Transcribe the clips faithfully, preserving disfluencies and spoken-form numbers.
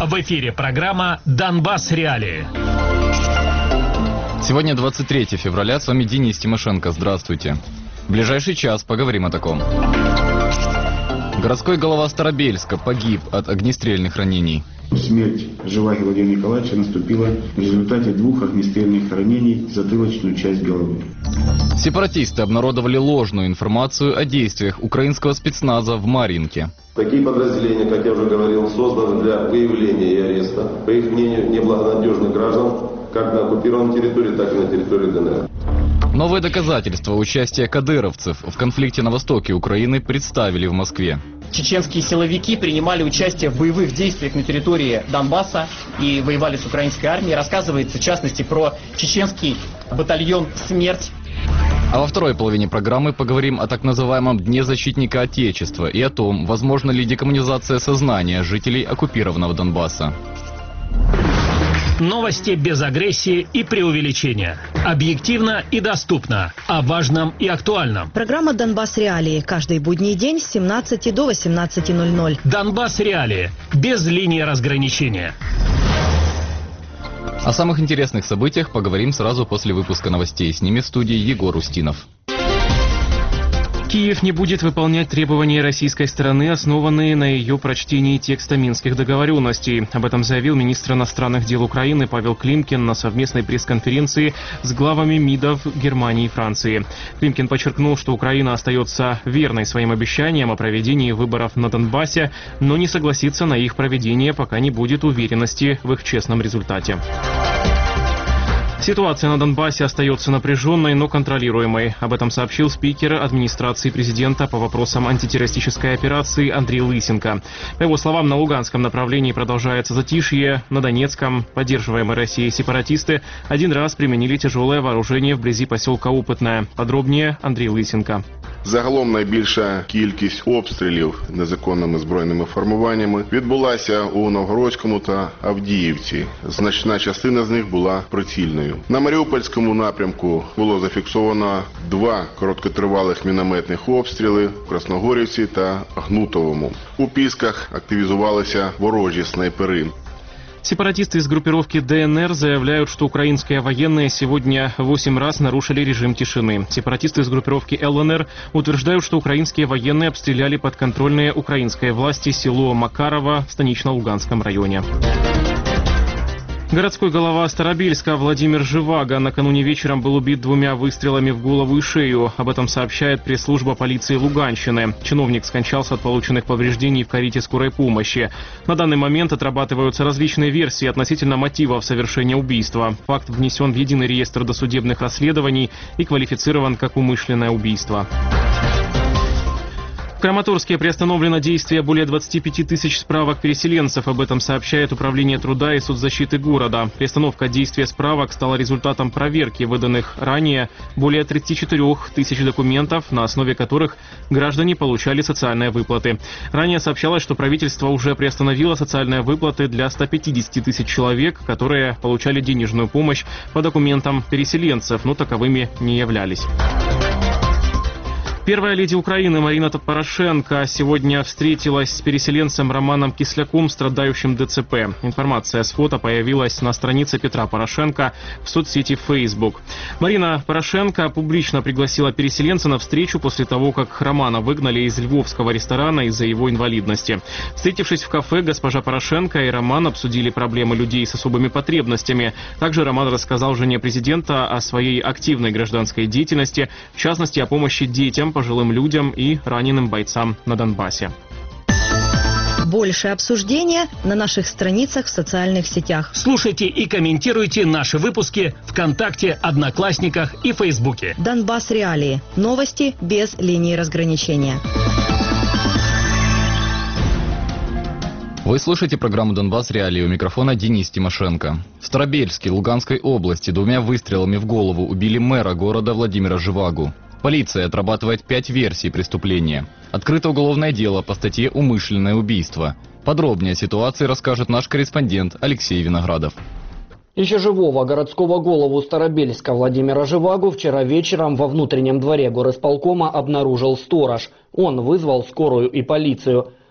В эфире программа «Донбасс. Реалии». Сегодня двадцать третье февраля, с вами Денис Тимошенко. Здравствуйте. В ближайший час поговорим о таком. Городской голова Старобельска погиб от огнестрельных ранений. Смерть Живаги Владимира Николаевича наступила в результате двух огнестрельных ранений в затылочную часть головы. Сепаратисты обнародовали ложную информацию о действиях украинского спецназа в Марьинке. Такие подразделения, как я уже говорил, созданы для выявления и ареста, по их мнению, неблагонадежных граждан, как на оккупированной территории, так и на территории ДНР. Новые доказательства участия кадыровцев в конфликте на востоке Украины представили в Москве. Чеченские силовики принимали участие в боевых действиях на территории Донбасса и воевали с украинской армией. Рассказывается, в частности, про чеченский батальон «Смерть». А во второй половине программы поговорим о так называемом Дне защитника Отечества и о том, возможна ли декоммунизация сознания жителей оккупированного Донбасса. Новости без агрессии и преувеличения. Объективно и доступно. О важном и актуальном. Программа «Донбасс. Реалии». Каждый будний день с семнадцати до восемнадцати ноль-ноль. «Донбасс. Реалии». Без линии разграничения. О самых интересных событиях поговорим сразу после выпуска новостей. С ними в студии Егор Устинов. Киев не будет выполнять требования российской стороны, основанные на ее прочтении текста Минских договоренностей. Об этом заявил министр иностранных дел Украины Павел Климкин на совместной пресс-конференции с главами МИДов Германии и Франции. Климкин подчеркнул, что Украина остается верной своим обещаниям о проведении выборов на Донбассе, но не согласится на их проведение, пока не будет уверенности в их честном результате. Ситуация на Донбассе остается напряженной, но контролируемой. Об этом сообщил спикер администрации президента по вопросам антитеррористической операции Андрей Лысенко. По его словам, на Луганском направлении продолжается затишье. На Донецком поддерживаемые Россией сепаратисты один раз применили тяжелое вооружение вблизи поселка Опытное. Подробнее Андрей Лысенко. Загалом найбільша кількість обстрілів незаконними збройними формуваннями відбулася у Новгородському та Авдіївці. Значна частина з них була прицільною. На Маріупольському напрямку було зафіксовано два короткотривалих мінометних обстріли в Красногорівці та Гнутовому. У Пісках активізувалися ворожі снайпери. Сепаратисты из группировки ДНР заявляют, что украинские военные сегодня восемь раз нарушили режим тишины. Сепаратисты из группировки ЛНР утверждают, что украинские военные обстреляли подконтрольные украинской власти село Макарово в станично-Луганском районе. Городской голова Старобельска Владимир Живаго накануне вечером был убит двумя выстрелами в голову и шею. Об этом сообщает пресс-служба полиции Луганщины. Чиновник скончался от полученных повреждений в карете скорой помощи. На данный момент отрабатываются различные версии относительно мотивов совершения убийства. Факт внесен в единый реестр досудебных расследований и квалифицирован как умышленное убийство. В Краматорске приостановлено действие более двадцати пяти тысяч справок переселенцев. Об этом сообщает Управление труда и соцзащиты города. Приостановка действия справок стала результатом проверки выданных ранее более тридцати четырёх тысяч документов, на основе которых граждане получали социальные выплаты. Ранее сообщалось, что правительство уже приостановило социальные выплаты для ста пятидесяти тысяч человек, которые получали денежную помощь по документам переселенцев, но таковыми не являлись. Первая леди Украины Марина Порошенко сегодня встретилась с переселенцем Романом Кисляком, страдающим ДЦП. Информация с фото появилась на странице Петра Порошенко в соцсети Facebook. Марина Порошенко публично пригласила переселенца на встречу после того, как Романа выгнали из львовского ресторана из-за его инвалидности. Встретившись в кафе, госпожа Порошенко и Роман обсудили проблемы людей с особыми потребностями. Также Роман рассказал жене президента о своей активной гражданской деятельности, в частности о помощи детям, пожилым людям и раненым бойцам на Донбассе. Больше обсуждения на наших страницах в социальных сетях. Слушайте и комментируйте наши выпуски ВКонтакте, Одноклассниках и Фейсбуке. «Донбасс. Реалии». Новости без линии разграничения. Вы слушаете программу «Донбасс. Реалии». У микрофона Денис Тимошенко. В Старобельске Луганской области двумя выстрелами в голову убили мэра города Владимира Живагу. Полиция отрабатывает пять версий преступления. Открыто уголовное дело по статье «Умышленное убийство». Подробнее о ситуации расскажет наш корреспондент Алексей Виноградов. Еще живого городского голову Старобельска Владимира Живагу вчера вечером во внутреннем дворе горосполкома обнаружил сторож. Он вызвал скорую и полицию.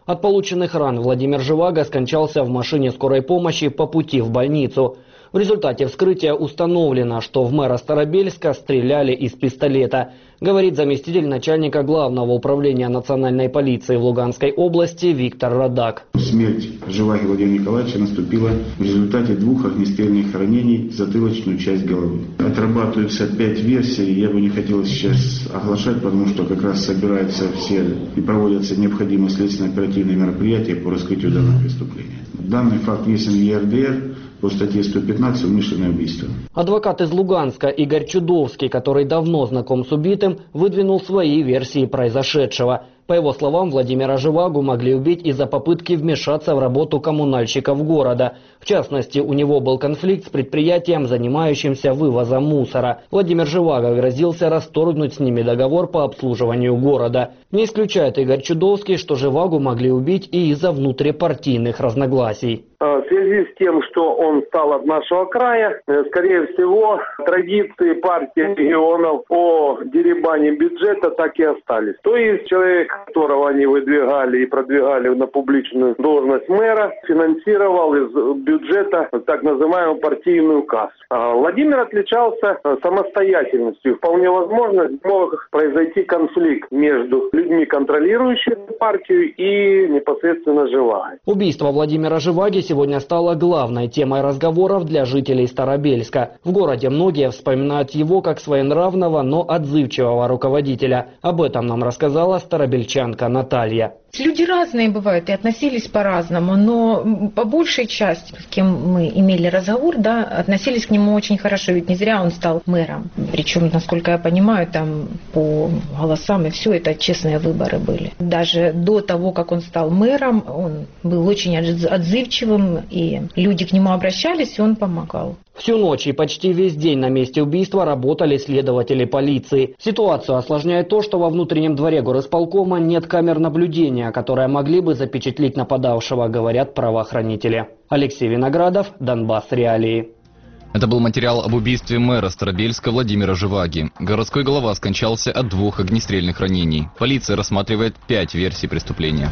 От полученных ран Владимир Живаго скончался в машине скорой помощи по пути в больницу. В результате вскрытия установлено, что в мэра Старобельска стреляли из пистолета, говорит заместитель начальника Главного управления национальной полиции в Луганской области Виктор Радак. Смерть Живаги Владимира Николаевича наступила в результате двух огнестрельных ранений в затылочную часть головы. Отрабатываются пять версий, я бы не хотел сейчас оглашать, потому что как раз собираются все и проводятся необходимые следственно-оперативные мероприятия по раскрытию данного преступления. Данный факт внесен в Е Р Д Р по статье сто пятнадцать «Умышленное убийство». Адвокат из Луганска Игорь Чудовский, который давно знаком с убитым, выдвинул свои версии произошедшего. По его словам, Владимира Живагу могли убить из-за попытки вмешаться в работу коммунальщиков города. В частности, у него был конфликт с предприятием, занимающимся вывозом мусора. Владимир Живаго грозился расторгнуть с ними договор по обслуживанию города. Не исключает Игорь Чудовский, что Живагу могли убить и из-за внутрипартийных разногласий. В связи с тем, что он стал от нашего края, скорее всего, традиции партии регионов о деребане бюджета так и остались. То есть человек, которого они выдвигали и продвигали на публичную должность мэра, финансировал из бюджета так называемую партийную кассу. А Владимир отличался самостоятельностью. Вполне возможно, мог произойти конфликт между людьми, контролирующими партию, и непосредственно Живаго. Убийство Владимира Живаги сегодня стало главной темой разговоров для жителей Старобельска. В городе многие вспоминают его как своенравного, но отзывчивого руководителя. Об этом нам рассказала старобельчанка Наталья. Люди разные бывают и относились по-разному, но по большей части, с кем мы имели разговор, да, относились к нему очень хорошо, ведь не зря он стал мэром. Причем, насколько я понимаю, там по голосам и все это честные выборы были. Даже до того, как он стал мэром, он был очень отзывчивым, и люди к нему обращались, и он помогал. Всю ночь и почти весь день на месте убийства работали следователи полиции. Ситуацию осложняет то, что во внутреннем дворе горисполкома нет камер наблюдения, которые могли бы запечатлеть нападавшего, говорят правоохранители. Алексей Виноградов, Донбасс Реалии. Это был материал об убийстве мэра Старобельска Владимира Живаги. Городской голова скончался от двух огнестрельных ранений. Полиция рассматривает пять версий преступления.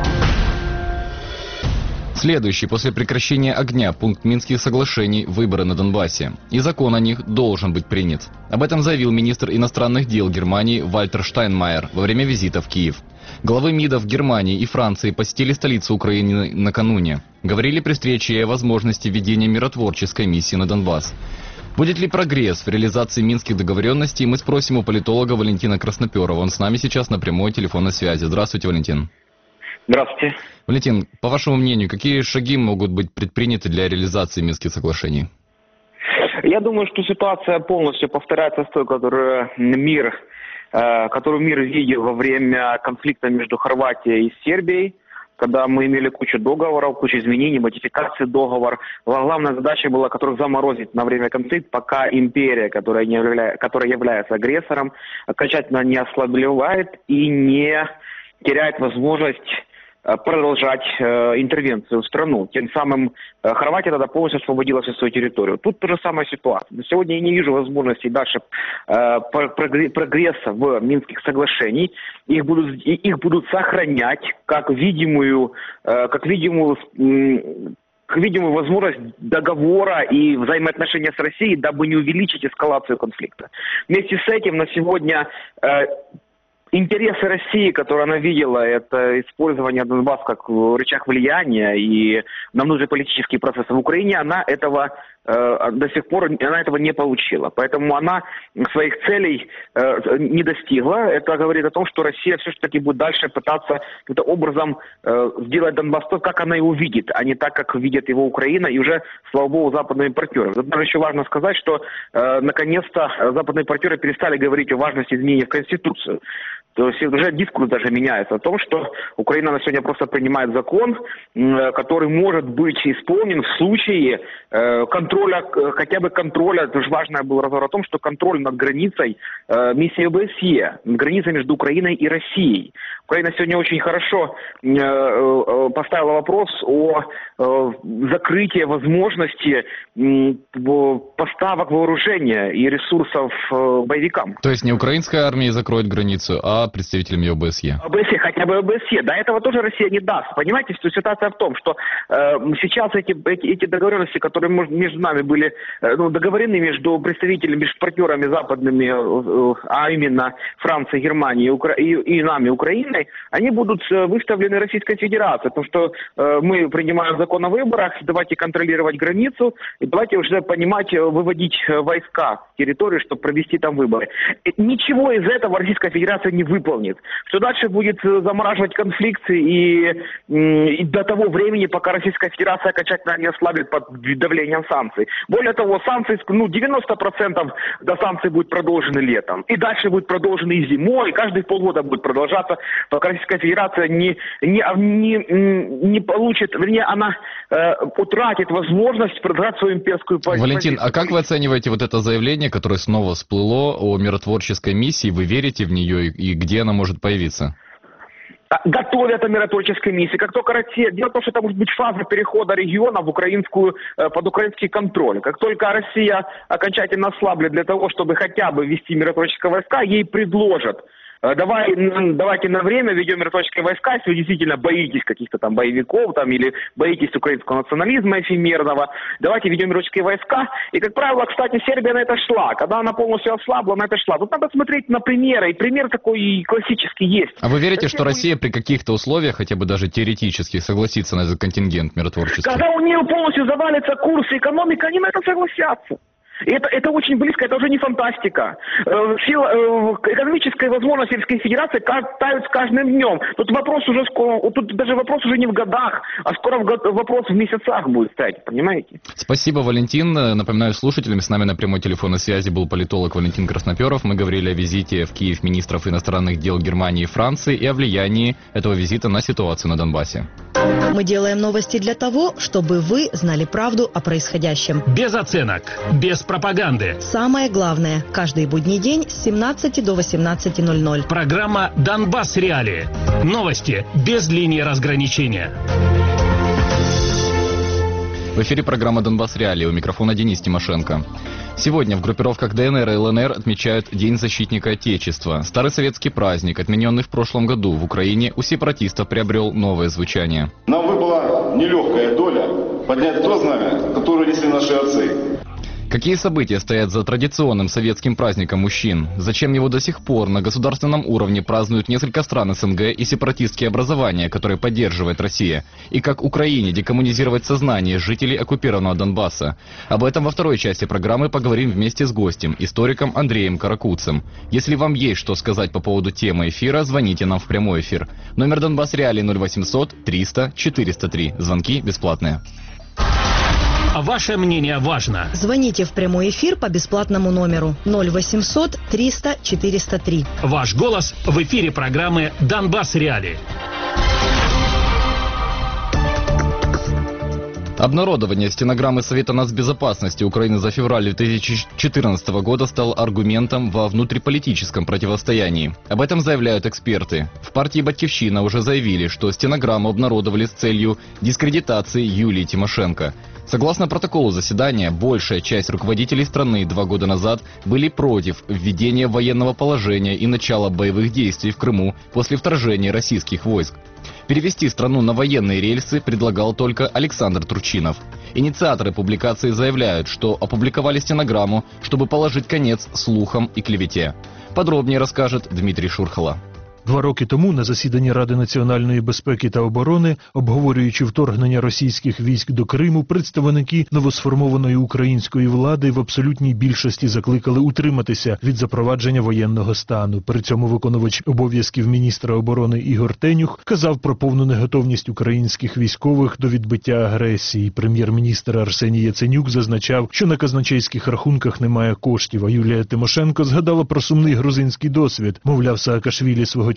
Следующий после прекращения огня пункт Минских соглашений – выборы на Донбассе. И закон о них должен быть принят. Об этом заявил министр иностранных дел Германии Вальтер Штайнмайер во время визита в Киев. Главы МИДов Германии и Франции посетили столицу Украины накануне. Говорили при встрече и о возможности введения миротворческой миссии на Донбасс. Будет ли прогресс в реализации минских договоренностей, мы спросим у политолога Валентина Красноперова. Он с нами сейчас на прямой телефонной связи. Здравствуйте, Валентин. Здравствуйте. Валентин, по вашему мнению, какие шаги могут быть предприняты для реализации Минских соглашений? Я думаю, что ситуация полностью повторяется с той, которую мир, которую мир видел во время конфликта между Хорватией и Сербией, когда мы имели кучу договоров, кучу изменений, модификаций договора. Главная задача была, которую заморозить на время конфликта, пока империя, которая, не явля... которая является агрессором, окончательно не ослабевает и не теряет возможность продолжать э, интервенцию в страну. Тем самым э, Хорватия тогда полностью освободила всю свою территорию. Тут та же самая ситуация. На сегодня я не вижу возможности дальше э, прогресса в Минских соглашениях. Их будут, их будут сохранять как видимую, э, как видимую э, к видимую возможность договора и взаимоотношения с Россией, дабы не увеличить эскалацию конфликта. Вместе с этим на сегодня э, интересы России, которые она видела, это использование Донбасса как рычаг влияния и на внутриполитические процессы в Украине, она этого э, до сих пор она этого не получила. Поэтому она своих целей э, не достигла. Это говорит о том, что Россия все-таки будет дальше пытаться каким-то образом э, сделать Донбасс так, как она его видит, а не так, как видит его Украина и уже, слава богу, западными партнерами. Тут даже еще важно сказать, что э, наконец-то западные партнеры перестали говорить о важности изменений в Конституцию. То есть уже дискурс даже меняется о том, что Украина на сегодня просто принимает закон, который может быть исполнен в случае контроля, хотя бы контроля, это же важный был разговор о том, что контроль над границей миссии о бэ эс е, над границей между Украиной и Россией. Украина сегодня очень хорошо поставила вопрос о закрытии возможности поставок вооружения и ресурсов боевикам. То есть не украинская армия закроет границу, а США представителями ОБСЕ? ОБСЕ, хотя бы ОБСЕ. До этого тоже Россия не даст. Понимаете, что ситуация в том, что э, сейчас эти, эти, эти договоренности, которые между нами были э, ну, договорены между представителями, между партнерами западными, э, а именно Францией, Германией Укра... и, и нами, Украиной, они будут выставлены Российской Федерации. Потому что э, мы принимаем закон о выборах, давайте контролировать границу, и давайте уже понимать, выводить войска с территории, чтобы провести там выборы. Ничего из этого Российская Федерация не выполнит. Что дальше будет замораживать конфликты и, и до того времени, пока Российская Федерация окончательно не ослабит под давлением санкций. Более того, санкции, ну, девяносто процентов до санкций будет продолжены летом. И дальше будет продолжены и зимой, и каждые полгода будет продолжаться, пока Российская Федерация не, не, не, не получит, вернее, она э, утратит возможность продолжать свою имперскую позицию. Валентин, а как вы оцениваете вот это заявление, которое снова всплыло о миротворческой миссии? Вы верите в нее и где она может появиться? Готовят о миротворческой миссии. Как только Россия... Дело в том, что это может быть фаза перехода региона в украинскую, под украинский контроль. Как только Россия окончательно ослаблет для того, чтобы хотя бы ввести миротворческие войска, ей предложат: Давай, давайте на время ведем миротворческие войска, если вы действительно боитесь каких-то там боевиков там, или боитесь украинского национализма эфемерного, давайте ведем миротворческие войска. И, как правило, кстати, Сербия на это шла. Когда она полностью ослабла, на это шла. Тут надо смотреть на примеры, и пример такой классический есть. А вы верите, Россия, что Россия при каких-то условиях, хотя бы даже теоретически, согласится на этот контингент миротворческий? Когда у нее полностью завалится курс и экономика, они на это согласятся. И это, это очень близко, это уже не фантастика. Сила, экономическая возможность Российской Федерации тают с каждым днем. Тут вопрос уже скоро, тут даже вопрос уже не в годах, а скоро вопрос в месяцах будет стоять, понимаете? Спасибо, Валентин. Напоминаю слушателям, с нами на прямой телефонной связи был политолог Валентин Красноперов. Мы говорили о визите в Киев министров иностранных дел Германии и Франции и о влиянии этого визита на ситуацию на Донбассе. Мы делаем новости для того, чтобы вы знали правду о происходящем. Без оценок, без пропаганды. Самое главное, каждый будний день с семнадцати до восемнадцати ноль-ноль. Программа «Донбасс Реалии». Новости без линии разграничения. В эфире программа «Донбасс Реалии». У микрофона Денис Тимошенко. Сегодня в группировках ДНР и ЛНР отмечают День защитника Отечества. Старый советский праздник, отмененный в прошлом году в Украине, у сепаратистов приобрел новое звучание. Нам выпала нелегкая доля поднять то знамя, которое несли наши отцы. Какие события стоят за традиционным советским праздником мужчин? Зачем его до сих пор на государственном уровне празднуют несколько стран СНГ и сепаратистские образования, которые поддерживает Россия? И как Украине декоммунизировать сознание жителей оккупированного Донбасса? Об этом во второй части программы поговорим вместе с гостем, историком Андреем Каракуцем. Если вам есть что сказать по поводу темы эфира, звоните нам в прямой эфир. Номер Донбасс Реалии ноль восемьсот триста четыреста три. Звонки бесплатные. Ваше мнение важно. Звоните в прямой эфир по бесплатному номеру ноль восемьсот триста четыреста три. Ваш голос в эфире программы «Донбасс Реалии». Обнародование стенограммы Совета нацбезопасности Украины за февраль две тысячи четырнадцатого года стало аргументом во внутриполитическом противостоянии. Об этом заявляют эксперты. В партии «Батькивщина» уже заявили, что стенограмму обнародовали с целью дискредитации Юлии Тимошенко. Согласно протоколу заседания, большая часть руководителей страны два года назад были против введения военного положения и начала боевых действий в Крыму после вторжения российских войск. Перевести страну на военные рельсы предлагал только Александр Турчинов. Инициаторы публикации заявляют, что опубликовали стенограмму, чтобы положить конец слухам и клевете. Подробнее расскажет Дмитрий Шурхала. Два роки тому на засіданні Ради національної безпеки та оборони, обговорюючи вторгнення російських військ до Криму, представники новосформованої української влади в абсолютній більшості закликали утриматися від запровадження воєнного стану. При цьому виконувач обов'язків міністра оборони Ігор Тенюх казав про повну неготовність українських військових до відбиття агресії. Прем'єр-міністр Арсеній Яценюк зазначав, що на казначейських рахунках немає коштів, а Юлія Тимошенко згадала про сумний грузинський досвід. Мовляв, Саакашвілі свого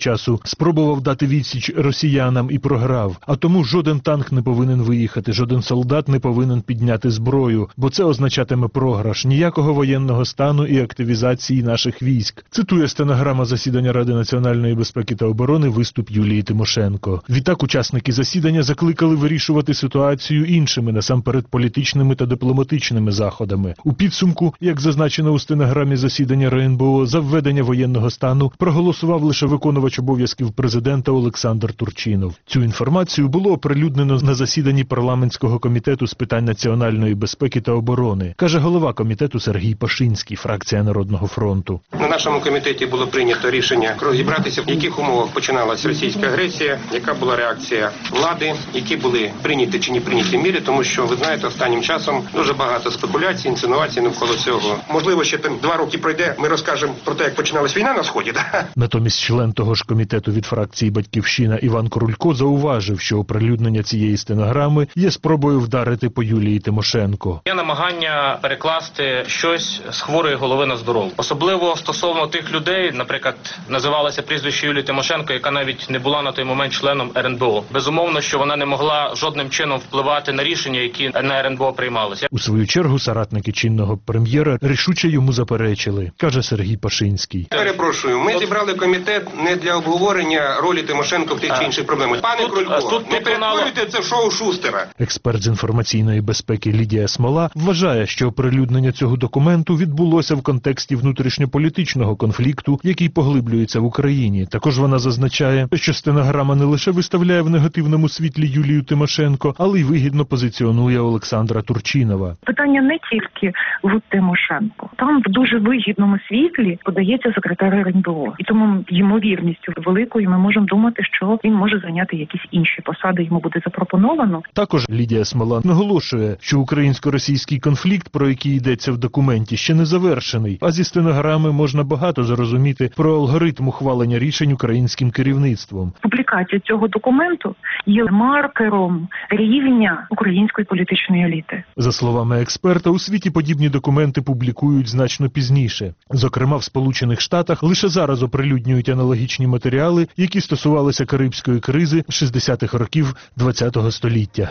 часу спробував дати відсіч росіянам і програв. А тому жоден танк не повинен виїхати, жоден солдат не повинен підняти зброю, бо це означатиме програш, ніякого воєнного стану і активізації наших військ. Цитує стенограма засідання Ради національної безпеки та оборони виступ Юлії Тимошенко. Відтак учасники засідання закликали вирішувати ситуацію іншими, насамперед політичними та дипломатичними заходами. У підсумку, як зазначено у стенограмі засідання РНБО, за введення воєнного стану проголосував лише виконувач обов'язків президента Олександр Турчинов. Цю інформацію було оприлюднено на засіданні парламентського комітету з питань національної безпеки та оборони, каже голова комітету Сергій Пашинський, фракція Народного фронту. На нашому комітеті було прийнято рішення розібратися, в яких умовах починалася російська агресія, яка була реакція влади, які були прийняті чи не прийняті міри, тому що, ви знаєте, останнім часом дуже багато спекуляцій, інсинуацій навколо цього. Можливо, ще там два роки пройде, ми розкажемо про те, як починалась війна на Сході. Да? Натомість член того ж комітету від фракції «Батьківщина» Іван Крулько зауважив, що оприлюднення цієї стенограми є спробою вдарити по Юлії Тимошенко. Є намагання перекласти щось з хворої голови на здорову. Особливо стосовно тих людей, наприклад, називалося прізвище Юлії Тимошенко, яка навіть не була на той момент членом РНБО. Безумовно, що вона не могла жодним чином впливати на рішення, які на РНБО приймалися. У свою чергу соратники чинного прем'єра рішуче йому заперечили, каже Сергій Пашинський. Перепрошую, ми зібрали комітет не для обговорення ролі Тимошенко в тих чи інших проблемах. Пане Крулько, тут, не перетворюйте це в шоу Шустера. Експерт з інформаційної безпеки Лідія Смола вважає, що оприлюднення цього документу відбулося в контексті внутрішньополітичного конфлікту, який поглиблюється в Україні. Також вона зазначає, що стенограма не лише виставляє в негативному світлі Юлію Тимошенко, але й вигідно позиціонує Олександра Турчинова. Питання не тільки в Тимошенко. Там в дуже вигідному світлі подається секретар РНБО. І тому ймовірністю великою ми можемо думати, що він може зайняти якісь інші посади, йому буде запропоновано. Також Лідія Смола наголошує, що українсько-російський конфлікт, про який йдеться в документі, ще не завершений, а зі стенограми можна багато зрозуміти про алгоритм ухвалення рішень українським керівництвом. Публікація цього документу є маркером рівня української політичної еліти. За словами експерта, у світі подібні документи публікують значно пізніше. Зокрема, в Сполучених Штатах лише зараз оприлюднюють аналогічні матеріали, які стосувалися Карибської кризи шістдесятих років ХХ століття.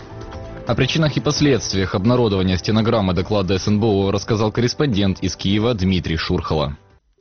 О причинах и последствиях обнародования стенограммы доклада СНБО рассказал корреспондент из Киева Дмитрий Шурхало.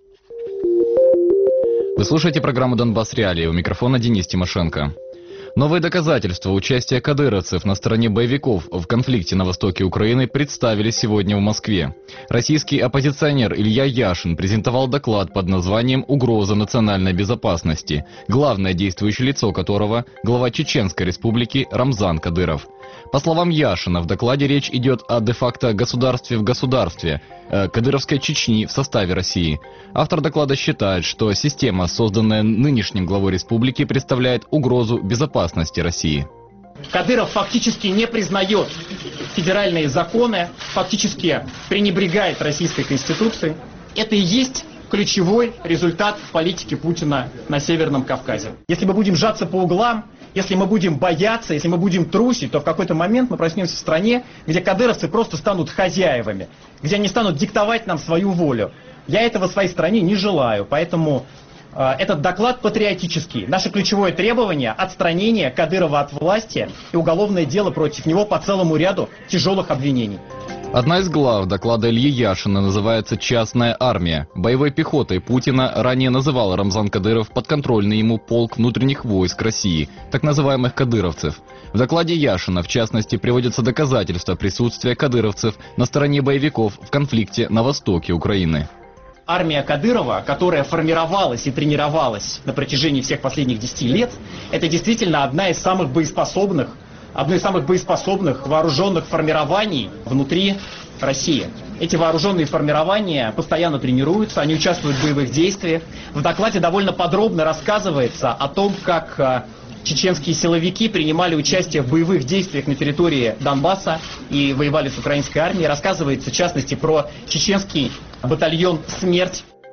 Вы слушаете программу «Донбасс Реалии», у микрофона Денис Тимошенко. Новые доказательства участия кадыровцев на стороне боевиков в конфликте на востоке Украины представили сегодня в Москве. Российский оппозиционер Илья Яшин презентовал доклад под названием «Угроза национальной безопасности», главное действующее лицо которого – глава Чеченской республики Рамзан Кадыров. По словам Яшина, в докладе речь идет о де-факто государстве в государстве, э, кадыровской Чечни в составе России. Автор доклада считает, что система, созданная нынешним главой республики, представляет угрозу безопасности России. Кадыров фактически не признает федеральные законы, фактически пренебрегает Российской Конституцией. Это и есть ключевой результат политики Путина на Северном Кавказе. Если мы будем сжаться по углам, если мы будем бояться, если мы будем трусить, то в какой-то момент мы проснемся в стране, где кадыровцы просто станут хозяевами, где они станут диктовать нам свою волю. Я этого своей стране не желаю, поэтому э, этот доклад патриотический. Наше ключевое требование – отстранение Кадырова от власти и уголовное дело против него по целому ряду тяжелых обвинений. Одна из глав доклада Ильи Яшина называется «Частная армия». Боевой пехотой Путина ранее называл Рамзан Кадыров подконтрольный ему полк внутренних войск России, так называемых кадыровцев. В докладе Яшина, в частности, приводятся доказательства присутствия кадыровцев на стороне боевиков в конфликте на востоке Украины. Армия Кадырова, которая формировалась и тренировалась на протяжении всех последних десяти лет, это действительно одна из самых боеспособных одно из самых боеспособных вооруженных формирований внутри России. Эти вооруженные формирования постоянно тренируются, они участвуют в боевых действиях. В докладе довольно подробно рассказывается о том, как чеченские силовики принимали участие в боевых действиях на территории Донбасса и воевали с украинской армией. Рассказывается, в частности, про чеченский батальон «Смерть».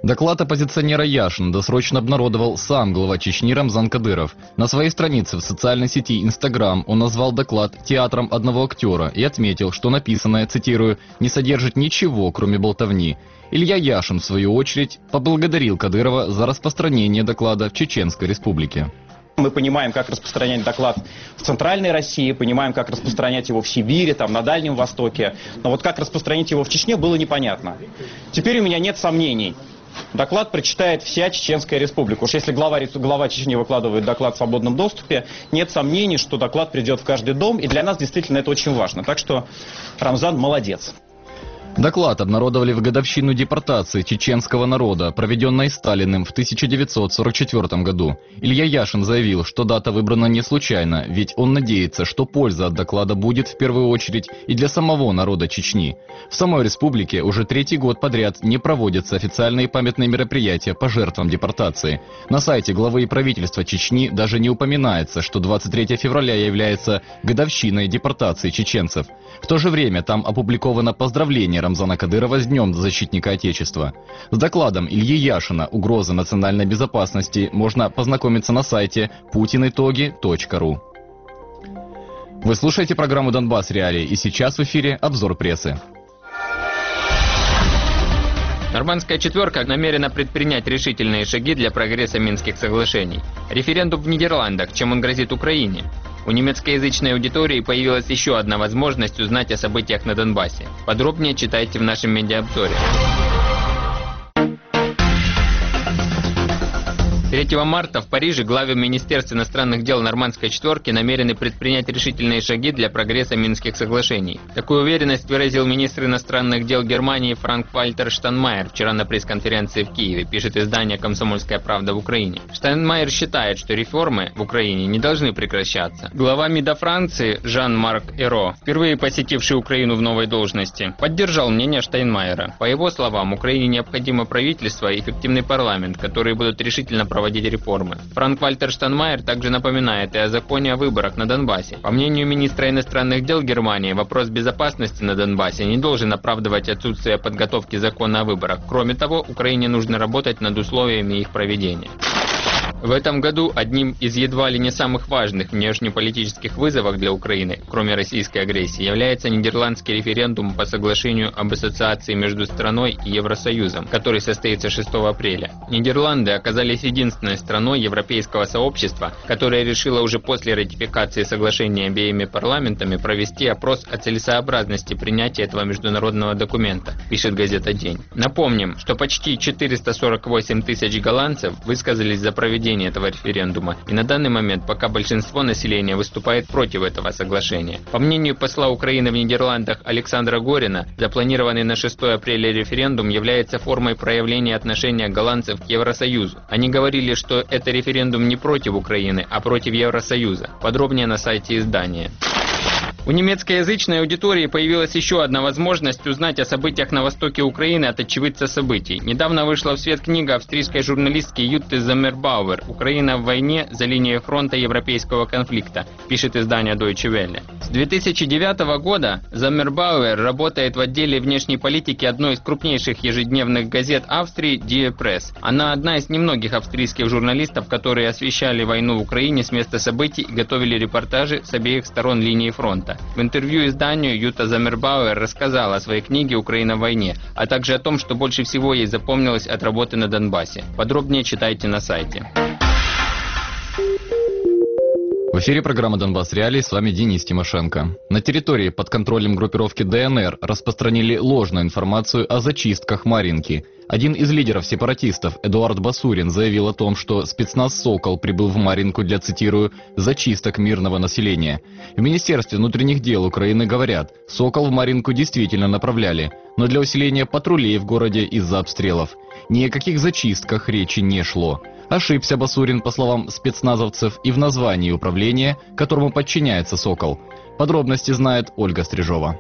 Доклад оппозиционера Яшина досрочно обнародовал сам глава Чечни Рамзан Кадыров. На своей странице в социальной сети Инстаграм он назвал доклад театром одного актера и отметил, что написанное, цитирую, «не содержит ничего, кроме болтовни». Илья Яшин, в свою очередь, поблагодарил Кадырова за распространение доклада в Чеченской Республике. Мы понимаем, как распространять доклад в Центральной России, понимаем, как распространять его в Сибири, там, на Дальнем Востоке. Но вот как распространить его в Чечне, было непонятно. Теперь у меня нет сомнений. Доклад прочитает вся Чеченская Республика. Уж если глава, глава Чечни выкладывает доклад в свободном доступе, нет сомнений, что доклад придет в каждый дом. И для нас действительно это очень важно. Так что Рамзан молодец. Доклад обнародовали в годовщину депортации чеченского народа, проведенной Сталиным в тысяча девятьсот сорок четвёртом году. Илья Яшин заявил, что дата выбрана не случайно, ведь он надеется, что польза от доклада будет в первую очередь и для самого народа Чечни. В самой республике уже третий год подряд не проводятся официальные памятные мероприятия по жертвам депортации. На сайте главы и правительства Чечни даже не упоминается, что двадцать третьего февраля является годовщиной депортации чеченцев. В то же время там опубликовано поздравление Рамзана Кадырова с Днем защитника Отечества. С докладом Ильи Яшина «Угроза национальной безопасности» можно познакомиться на сайте путинитоги точка ру. Вы слушаете программу «Донбасс Реалии», и сейчас в эфире обзор прессы. Нормандская четверка намерена предпринять решительные шаги для прогресса Минских соглашений. Референдум в Нидерландах, чем он грозит Украине? У немецкоязычной аудитории появилась еще одна возможность узнать о событиях на Донбассе. Подробнее читайте в нашем медиаобзоре. третьего марта в Париже главы Министерства иностранных дел Нормандской четверки намерены предпринять решительные шаги для прогресса Минских соглашений. Такую уверенность выразил министр иностранных дел Германии Франк-Вальтер Штайнмайер вчера на пресс-конференции в Киеве, пишет издание «Комсомольская правда» в Украине. Штайнмайер считает, что реформы в Украине не должны прекращаться. Глава МИДа Франции Жан-Марк Эро, впервые посетивший Украину в новой должности, поддержал мнение Штайнмайера. По его словам, Украине необходимо правительство и эффективный парламент, которые будут решительно проводить проводить реформы. Франк-Вальтер Штайнмайер также напоминает и о законе о выборах на Донбассе. По мнению министра иностранных дел Германии, вопрос безопасности на Донбассе не должен оправдывать отсутствие подготовки закона о выборах. Кроме того, Украине нужно работать над условиями их проведения. В этом году одним из едва ли не самых важных внешнеполитических вызовов для Украины, кроме российской агрессии, является нидерландский референдум по соглашению об ассоциации между страной и Евросоюзом, который состоится шестого апреля. Нидерланды оказались единственной страной европейского сообщества, которая решила уже после ратификации соглашения обеими парламентами провести опрос о целесообразности принятия этого международного документа, пишет газета «День». Напомним, что почти четыреста сорок восемь тысяч голландцев высказались за проведение этого референдума, и на данный момент пока большинство населения выступает против этого соглашения. По мнению посла Украины в Нидерландах Александра Горина, запланированный на шестого апреля референдум является формой проявления отношения голландцев к Евросоюзу. Они говорили, что это референдум не против Украины, а против Евросоюза. Подробнее на сайте издания. У немецкоязычной аудитории появилась еще одна возможность узнать о событиях на востоке Украины от очевидца событий. Недавно вышла в свет книга австрийской журналистки Ютты Заммербауэр «Украина в войне за линией фронта европейского конфликта», пишет издание Deutsche Welle. С две тысячи девятого года Заммербауэр работает в отделе внешней политики одной из крупнейших ежедневных газет Австрии Die Presse. Она одна из немногих австрийских журналистов, которые освещали войну в Украине с места событий и готовили репортажи с обеих сторон линии фронта. В интервью изданию Юта Заммербауэр рассказала о своей книге «Украина в войне», а также о том, что больше всего ей запомнилось от работы на Донбассе. Подробнее читайте на сайте. В эфире программа «Донбасс Реалии», с вами Денис Тимошенко. На территории под контролем группировки ДНР распространили ложную информацию о зачистках Марьинки. Один из лидеров сепаратистов, Эдуард Басурин, заявил о том, что спецназ «Сокол» прибыл в Марьинку для, цитирую, «зачисток мирного населения». В Министерстве внутренних дел Украины говорят, «Сокол» в Марьинку действительно направляли, но для усиления патрулей в городе из-за обстрелов. Ни о каких зачистках речи не шло. Ошибся Басурин, по словам спецназовцев, и в названии управления, которому подчиняется «Сокол». Подробности знает Ольга Стрижова.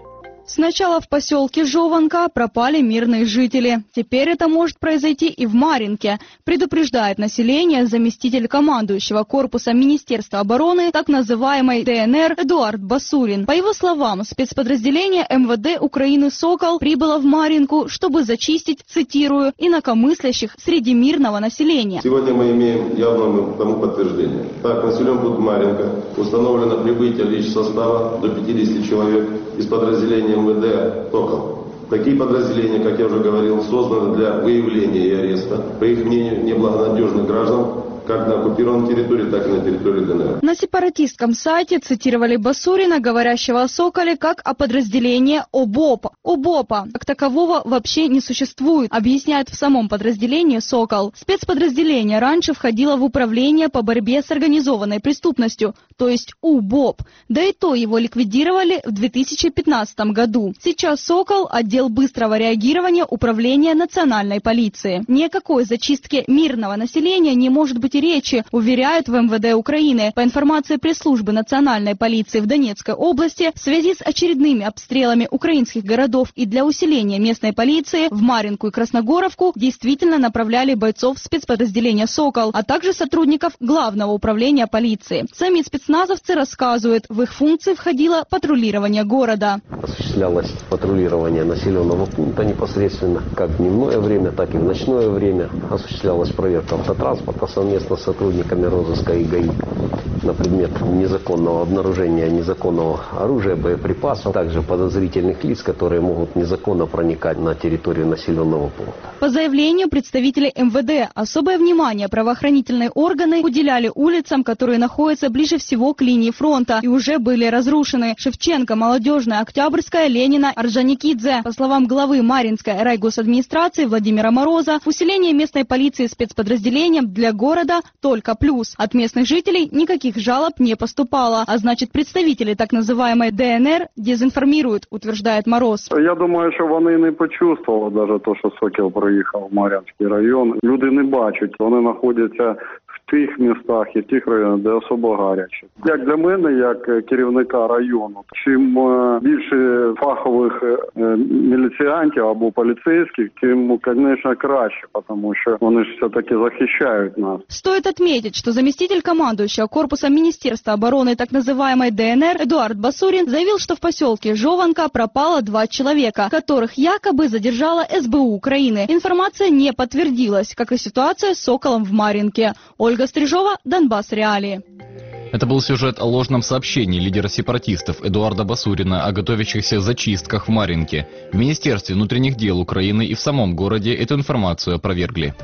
Сначала в поселке Жованка пропали мирные жители. Теперь это может произойти и в Марьинке, предупреждает население заместитель командующего корпуса Министерства обороны, так называемой ДНР, Эдуард Басурин. По его словам, спецподразделение эм вэ дэ Украины «Сокол» прибыло в Марьинку, чтобы зачистить, цитирую, инакомыслящих среди мирного населения. Сегодня мы имеем явное тому подтверждение. Так, населен пункт Марьинка, установлено прибытие личного состава до пятидесяти человек из подразделения эм вэ дэ «Сокол». Такие подразделения, как я уже говорил, созданы для выявления и ареста, по их мнению, неблагонадежных граждан, как на оккупированной территории, так и на территории ДНР. На сепаратистском сайте цитировали Басурина, говорящего о «Соколе», как о подразделении ОБОПа. ОБОПа как такового вообще не существует, объясняет в самом подразделении «Сокол». Спецподразделение раньше входило в управление по борьбе с организованной преступностью, то есть УБОП. Да и то его ликвидировали в две тысячи пятнадцатом году. Сейчас «Сокол» – отдел быстрого реагирования Управления национальной полиции. Ни о какой зачистке мирного населения не может быть и речи, уверяют в эм вэ дэ Украины. По информации пресс-службы национальной полиции в Донецкой области, в связи с очередными обстрелами украинских городов и для усиления местной полиции в Марьинку и Красногоровку действительно направляли бойцов спецподразделения «Сокол», а также сотрудников Главного управления полиции. Сами спецназовцы рассказывают, в их функции входило патрулирование города. Осуществлялось патрулирование населенного пункта непосредственно, как в дневное время, так и в ночное время. Осуществлялась проверка автотранспорта совместно с сотрудниками розыска и ГАИ на предмет незаконного обнаружения незаконного оружия, боеприпасов, также подозрительных лиц, которые могут незаконно проникать на территорию населенного пункта. По заявлению представителей эм вэ дэ, особое внимание правоохранительные органы уделяли улицам, которые находятся ближе всего к линии фронта и уже были разрушены. Шевченко, Молодежная, Октябрьская, Ленина, Орджоникидзе. По словам главы Марьинской райгосадминистрации Владимира Мороза, усиление местной полиции спецподразделением для города только плюс. От местных жителей никаких жалоб не поступало, а значит представители так называемой дэ ен ер дезинформируют, утверждает Мороз. Я думаю, що вони не почувствували навіть то, що «Сокіл» проїхав в Мар'янський район. Люди не бачать, вони знаходяться в тих містах і тих районах, де особо гаряче. Як для мене, як керівника району, чим більше фахових міліціантів або поліцейських, тим, звісно, краще, тому що вони ж все-таки захищають нас. Стоит отметить, что заместитель командующего корпуса Министерства обороны так называемой дэ ен эр Эдуард Басурин заявил, что в поселке Жованка пропало два человека, которых якобы задержала эс бэ у Украины. Информация не подтвердилась, как и ситуация с «Соколом» в Марьинке. Ольга Стрижова, Донбасс Реалии. Это был сюжет о ложном сообщении лидера сепаратистов Эдуарда Басурина о готовящихся зачистках в Марьинке. В Министерстве внутренних дел Украины и в самом городе эту информацию опровергли.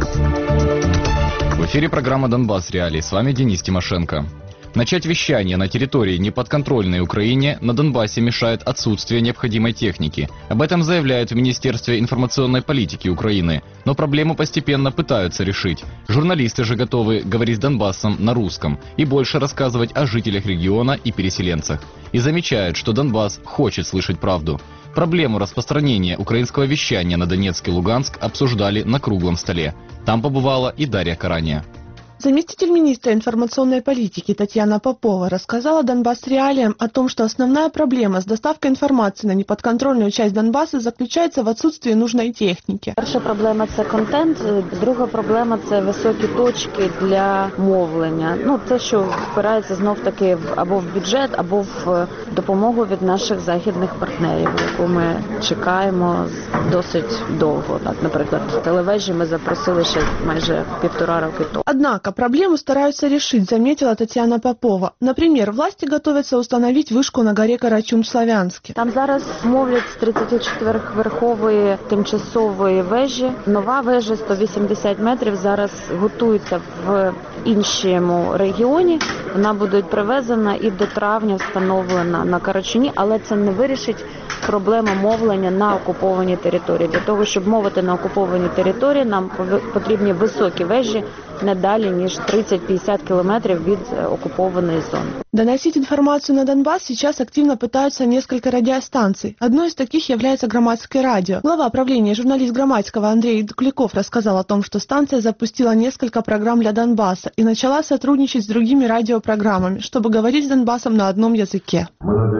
В эфире программа «Донбасс Реалии». С вами Денис Тимошенко. Начать вещание на территории, неподконтрольной Украине, на Донбассе мешает отсутствие необходимой техники. Об этом заявляют в Министерстве информационной политики Украины. Но проблему постепенно пытаются решить. Журналисты же готовы говорить с Донбассом на русском и больше рассказывать о жителях региона и переселенцах. И замечают, что Донбасс хочет слышать правду. Проблему распространения украинского вещания на Донецк и Луганск обсуждали на круглом столе. Там побывала и Дарья Карания. Заместитель министра информационной политики Татьяна Попова рассказала Донбасс Реалиям о том, что основная проблема с доставкой информации на неподконтрольную часть Донбасса заключается в отсутствии нужной техники. Перша проблема – це контент, друга проблема – це високі точки для мовлення. Ну, це, що впирається знов-таки або в бюджет, або в допомогу від наших західних партнерів, яку ми чекаємо досить довго. Так, наприклад, телевежі ми запросили ще майже півтора роки тому. Однако проблему стараются решить, заметила Татьяна Попова. Например, власти готовятся установить вышку на горе Карачун-Славянске. Там зараз мовлять з тридцятичотириповерхової тимчасової вежі. Нова вежа сто вісімдесят метрів зараз готується в іншому регіоні. Вона буде привезена і до травня встановлена на Карачуні, але це не вирішить проблему мовлення на окупованій території. Для того, щоб мовити на окупованій території, нам потрібні високі вежі не далі, ніж тридцать-пятьдесят километров від оккупованной зоны. Доносить информацию на Донбасс сейчас активно пытаются несколько радиостанций. Одной из таких является Громадское радио. Глава правления, журналист Громадского Андрей Дукляков рассказал о том, что станция запустила несколько программ для Донбасса и начала сотрудничать с другими радиопрограммами, чтобы говорить с Донбассом на одном языке. Мы надаем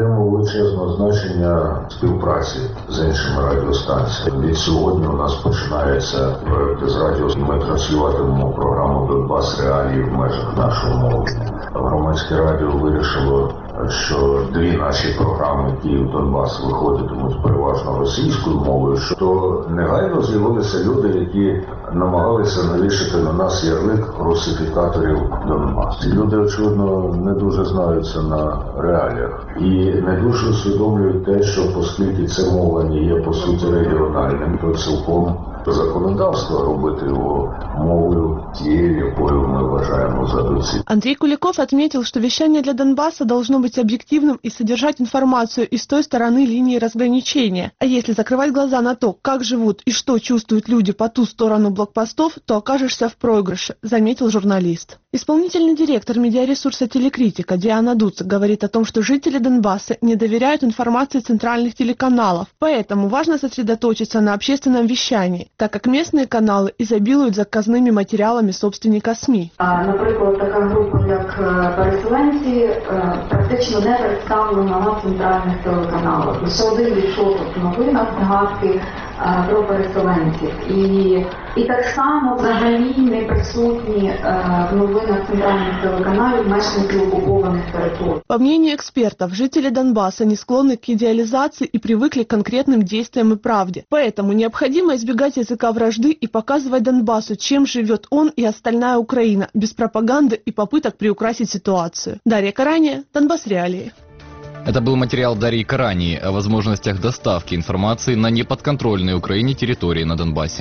величезного значення співпраці з іншими радіостанціями. Від сьогодні у нас починається проєкт з радіо. Ми транслюватимемо програму «Донбас реалії» в межах нашого мовлення. Громадське радіо вирішило, що дві наші програми «Київ-Донбас» виходитимуть переважно російською мовою, що негайно з'явилися люди, які намагалися навішати на нас ярлик русифікаторів Донбасу. Люди, очевидно, не дуже знаються на реаліях і не дуже усвідомлюють те, що оскільки це мовлення є по суті регіональним, то цілком законодавство робити его мовою тією, якою мы вважаємо за доцільне. Андрей Куликов отметил, что вещание для Донбасса должно быть объективным и содержать информацию из той стороны линии разграничения. А если закрывать глаза на то, как живут и что чувствуют люди по ту сторону блокпостов, то окажешься в проигрыше, заметил журналист. Исполнительный директор медиаресурса «Телекритика» Диана Дуц говорит о том, что жители Донбасса не доверяют информации центральных телеканалов, поэтому важно сосредоточиться на общественном вещании, так как местные каналы изобилуют заказными материалами собственника СМІ. Наприклад, така група, як переселенці, практично не представлена на центральних телеканалах. Лише один відсоток в новинах згадки про переселенців. І, і так само взагалі не присутні в новинах центральных телеканалов мешканцев оккупованных территорий. По мнению экспертов, жители Донбасса не склонны к идеализации и привыкли к конкретным действиям и правде. Поэтому необходимо избегать языка вражды и показывать Донбассу, чем живет он и остальная Украина, без пропаганды и попыток приукрасить ситуацию. Дарья Карания, Донбасс реалии. Это был материал Дарьи Карании о возможностях доставки информации на неподконтрольной Украине территории на Донбассе.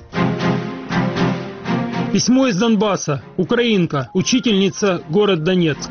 Письмо из Донбасса. Украинка, учительница, город Донецк.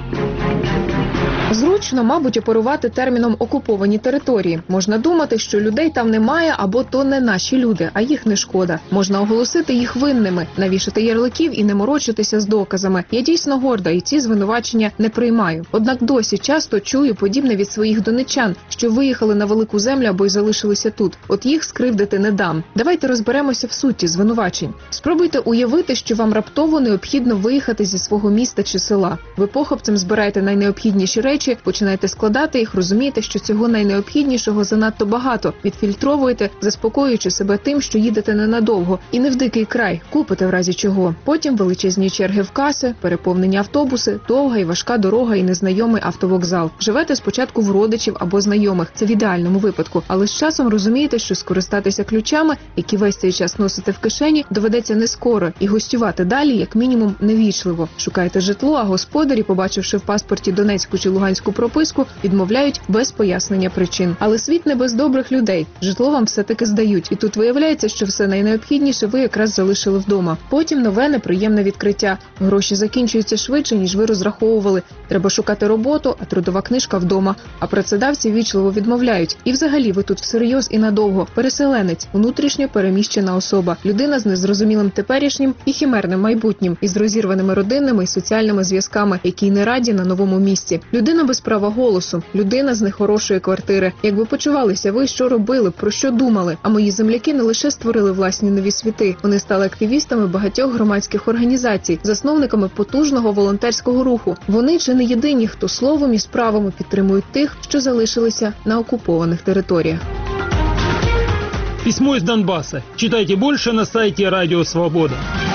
Зручно, мабуть, оперувати терміном «окуповані території». Можна думати, що людей там немає або то не наші люди, а їх не шкода. Можна оголосити їх винними, навішати ярликів і не морочитися з доказами. Я дійсно горда і ці звинувачення не приймаю. Однак досі часто чую подібне від своїх донеччан, що виїхали на велику землю або й залишилися тут. От їх скривдити не дам. Давайте розберемося в суті звинувачень. Спробуйте уявити, що вам раптово необхідно виїхати зі свого міста чи села. Ви похопцем збираєте найнеобхідніші речі, починаєте складати їх, розумієте, що цього найнеобхіднішого занадто багато, відфільтровуєте, заспокоюючи себе тим, що їдете ненадовго, і не в дикий край, купите в разі чого. Потім величезні черги в каси, переповнені автобуси, довга і важка дорога і незнайомий автовокзал. Живете спочатку в родичів або знайомих, це в ідеальному випадку, але з часом розумієте, що скористатися ключами, які весь цей час носите в кишені, доведеться не скоро, і гостювати далі, як мінімум, невічливо. Шукаєте житло, а господарі, побачивши в паспорті Донецьку чи Луганську прописку, відмовляють без пояснення причин. Але світ не без добрих людей. Житло вам все-таки здають. І тут виявляється, що все найнеобхідніше ви якраз залишили вдома. Потім нове неприємне відкриття. Гроші закінчуються швидше, ніж ви розраховували. Треба шукати роботу, а трудова книжка вдома. А працедавці вічливо відмовляють. І взагалі ви тут всерйоз і надовго. Переселенець, внутрішньо переміщена особа. Людина з незрозумілим теперішнім і химерним майбутнім. Із розірваними родинними і соціальними зв'язками, які не раді на новому місці. Людина без права голосу, людина з нехорошої квартири. Якби почувалися ви, що робили, про що думали? А мої земляки не лише створили власні нові світи, вони стали активістами багатьох громадських організацій, засновниками потужного волонтерського руху. Вони чи не єдині, хто словом і справами підтримують тих, що залишилися на окупованих територіях. Письмо из Донбасса. Читайте больше на сайте Радио Свобода.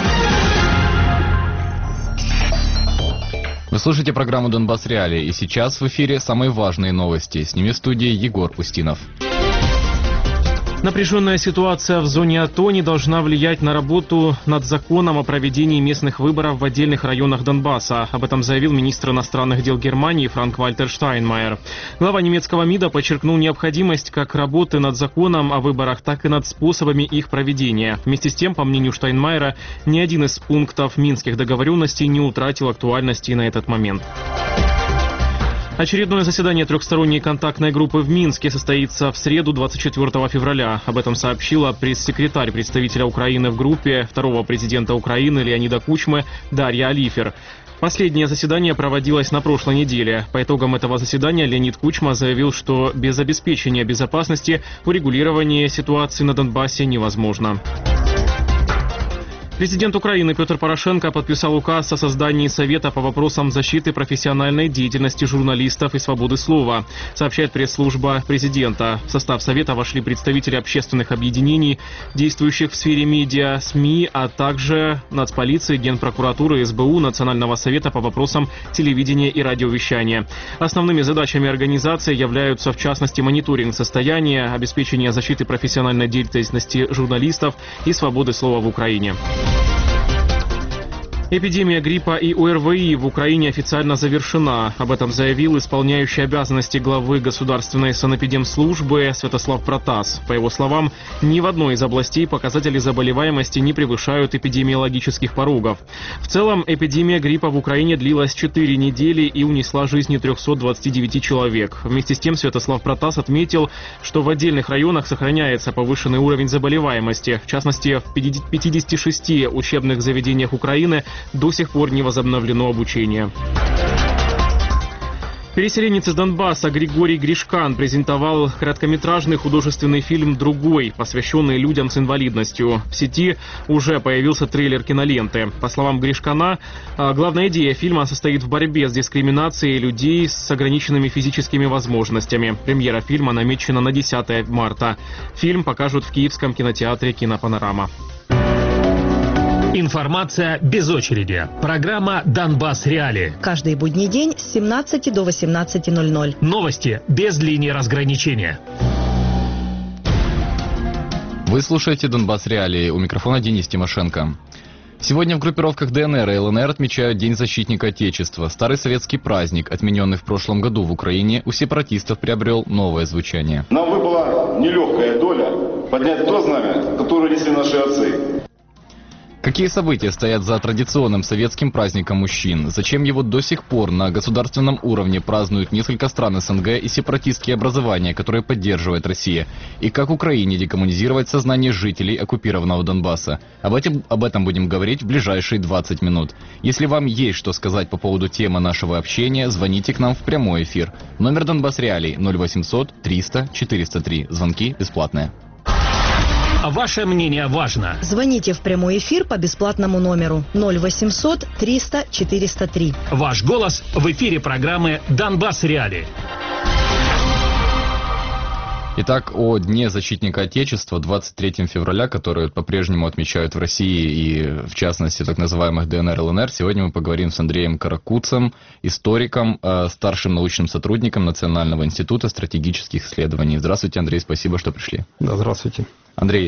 Вы слушаете программу «Донбасс реалии», и сейчас в эфире самые важные новости. С ними в студии Егор Устинов. Напряженная ситуация в зоне АТО не должна влиять на работу над законом о проведении местных выборов в отдельных районах Донбасса. Об этом заявил министр иностранных дел Германии Франк-Вальтер Штайнмайер. Глава немецкого МИДа подчеркнул необходимость как работы над законом о выборах, так и над способами их проведения. Вместе с тем, по мнению Штайнмайера, ни один из пунктов минских договоренностей не утратил актуальности на этот момент. Очередное заседание трехсторонней контактной группы в Минске состоится в среду, двадцать четвёртого февраля. Об этом сообщила пресс-секретарь представителя Украины в группе, второго президента Украины Леонида Кучмы Дарья Алифер. Последнее заседание проводилось на прошлой неделе. По итогам этого заседания Леонид Кучма заявил, что без обеспечения безопасности урегулирование ситуации на Донбассе невозможно. Президент Украины Петр Порошенко подписал указ о создании Совета по вопросам защиты профессиональной деятельности журналистов и свободы слова, сообщает пресс-служба президента. В состав Совета вошли представители общественных объединений, действующих в сфере медиа, СМИ, а также Нацполиции, Генпрокуратуры, СБУ, Национального совета по вопросам телевидения и радиовещания. Основными задачами организации являются, в частности, мониторинг состояния, обеспечение защиты профессиональной деятельности журналистов и свободы слова в Украине. Эпидемия гриппа и ОРВИ в Украине официально завершена. Об этом заявил исполняющий обязанности главы Государственной санэпидемслужбы Святослав Протас. По его словам, ни в одной из областей показатели заболеваемости не превышают эпидемиологических порогов. В целом, эпидемия гриппа в Украине длилась четыре недели и унесла жизни трёхсот двадцати девяти человек. Вместе с тем, Святослав Протас отметил, что в отдельных районах сохраняется повышенный уровень заболеваемости. В частности, в пятидесяти шести учебных заведениях Украины до сих пор не возобновлено обучение. Переселенец из Донбасса Григорий Гришкан презентовал короткометражный художественный фильм «Другой», посвященный людям с инвалидностью. В сети уже появился трейлер киноленты. По словам Гришкана, главная идея фильма состоит в борьбе с дискриминацией людей с ограниченными физическими возможностями. Премьера фильма намечена на десятое марта. Фильм покажут в Киевском кинотеатре «Кинопанорама». Информация без очереди. Программа «Донбасс Реалии». Каждый будний день с семнадцати до восемнадцати ноль-ноль. Новости без линии разграничения. Вы слушаете «Донбасс Реалии». У микрофона Денис Тимошенко. Сегодня в группировках ДНР и ЛНР отмечают День защитника Отечества. Старый советский праздник, отмененный в прошлом году в Украине, у сепаратистов приобрел новое звучание. Нам выпала нелегкая доля поднять то знамя, которое несли наши отцы. Какие события стоят за традиционным советским праздником мужчин? Зачем его до сих пор на государственном уровне празднуют несколько стран СНГ и сепаратистские образования, которые поддерживает Россия? И как Украине декоммунизировать сознание жителей оккупированного Донбасса? Об этом, об этом будем говорить в ближайшие двадцать минут. Если вам есть что сказать по поводу темы нашего общения, звоните к нам в прямой эфир. Номер Донбасс Реалий ноль восемьсот триста четыреста три. Звонки бесплатные. Ваше мнение важно. Звоните в прямой эфир по бесплатному номеру ноль восемьсот триста четыреста три. Ваш голос в эфире программы «Донбасс Реалии». Итак, о Дне защитника Отечества двадцать третьего февраля, который по-прежнему отмечают в России и, в частности, так называемых ДНР и ЛНР, сегодня мы поговорим с Андреем Каракуцем, историком, старшим научным сотрудником Национального института стратегических исследований. Здравствуйте, Андрей, спасибо, что пришли. Да, здравствуйте. Андрей,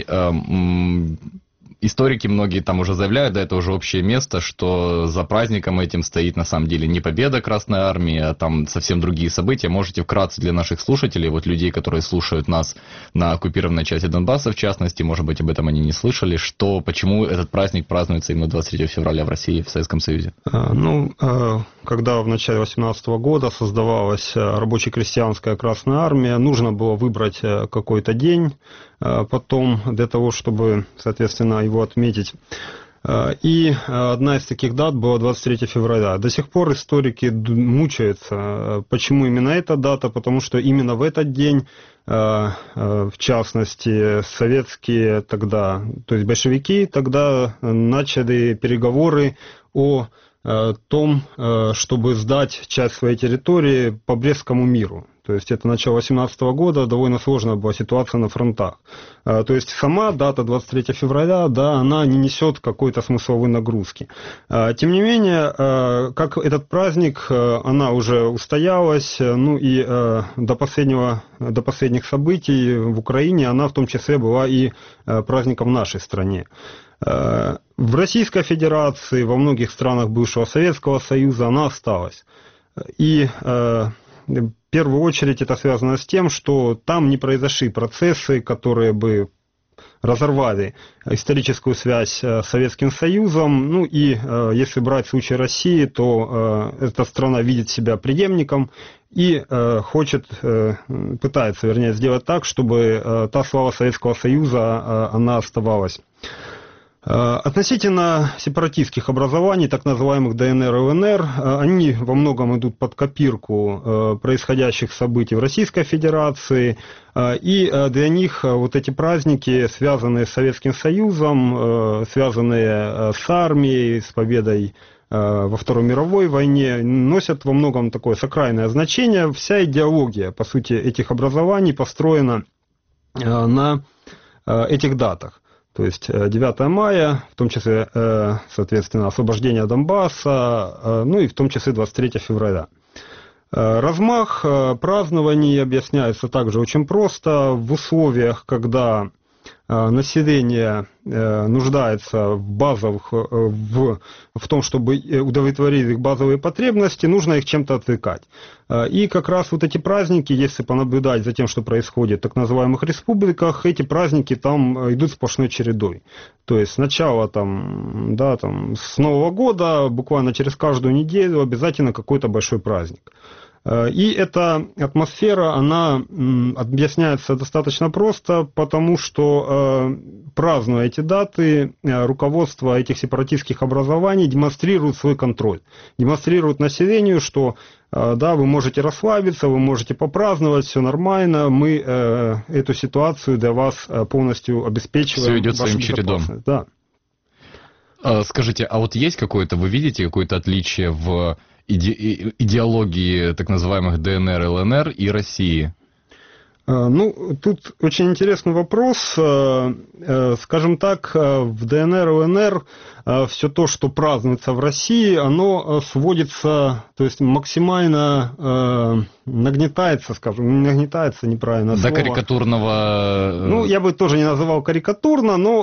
историки многие там уже заявляют, да, это уже общее место, что за праздником этим стоит на самом деле не победа Красной Армии, а там совсем другие события. Можете вкратце для наших слушателей, вот людей, которые слушают нас на оккупированной части Донбасса, в частности, может быть, об этом они не слышали, что, почему этот праздник празднуется именно двадцать третьего февраля в России, в Советском Союзе? А, ну, когда в начале восемнадцатого года создавалась рабоче-крестьянская Красная Армия, нужно было выбрать какой-то день потом для того, чтобы, соответственно, его отметить. И одна из таких дат была двадцать третьего февраля. До сих пор историки мучаются, почему именно эта дата, потому что именно в этот день, в частности, советские тогда, то есть большевики, тогда начали переговоры о том, чтобы сдать часть своей территории по Брестскому миру. То есть это начало восемнадцатого года, довольно сложная была ситуация на фронтах. То есть сама дата двадцать третьего февраля, да, она не несет какой-то смысловой нагрузки. Тем не менее, как этот праздник, она уже устоялась, ну и до последнего, до последних событий в Украине она в том числе была и праздником в нашей стране. В Российской Федерации, во многих странах бывшего Советского Союза она осталась. И в первую очередь это связано с тем, что там не произошли процессы, которые бы разорвали историческую связь с Советским Союзом. Ну и если брать случай России, то эта страна видит себя преемником и хочет, пытается, вернее, сделать так, чтобы та слава Советского Союза, она оставалась. Относительно сепаратистских образований, так называемых ДНР и ЛНР, они во многом идут под копирку происходящих событий в Российской Федерации, и для них вот эти праздники, связанные с Советским Союзом, связанные с армией, с победой во Второй мировой войне, носят во многом такое сакральное значение. Вся идеология, по сути, этих образований построена на этих датах. То есть девятое мая, в том числе, соответственно, освобождение Донбасса, ну и в том числе двадцать третьего февраля. Размах празднований объясняется также очень просто. В условиях, когда население нуждается в базовых, в, в том, чтобы удовлетворить их базовые потребности, нужно их чем-то отвлекать. И как раз вот эти праздники, если понаблюдать за тем, что происходит в так называемых республиках, эти праздники там идут сплошной чередой. То есть сначала там, да, там, с Нового года, буквально через каждую неделю обязательно какой-то большой праздник. И эта атмосфера, она объясняется достаточно просто, потому что, празднуя эти даты, руководство этих сепаратистских образований демонстрирует свой контроль. Демонстрирует населению, что да, вы можете расслабиться, вы можете попраздновать, все нормально, мы эту ситуацию для вас полностью обеспечиваем. Все идет своим чередом. Да. Скажите, а вот есть какое-то, вы видите какое-то отличие в иде- идеологии так называемых ДНР, ЛНР и России? Ну, тут очень интересный вопрос. Скажем так, в ДНР, ЛНР все то, что празднуется в России, оно сводится, то есть максимально нагнетается, скажем, не нагнетается, неправильно до слово. Карикатурного... Ну, я бы тоже не называл карикатурно, но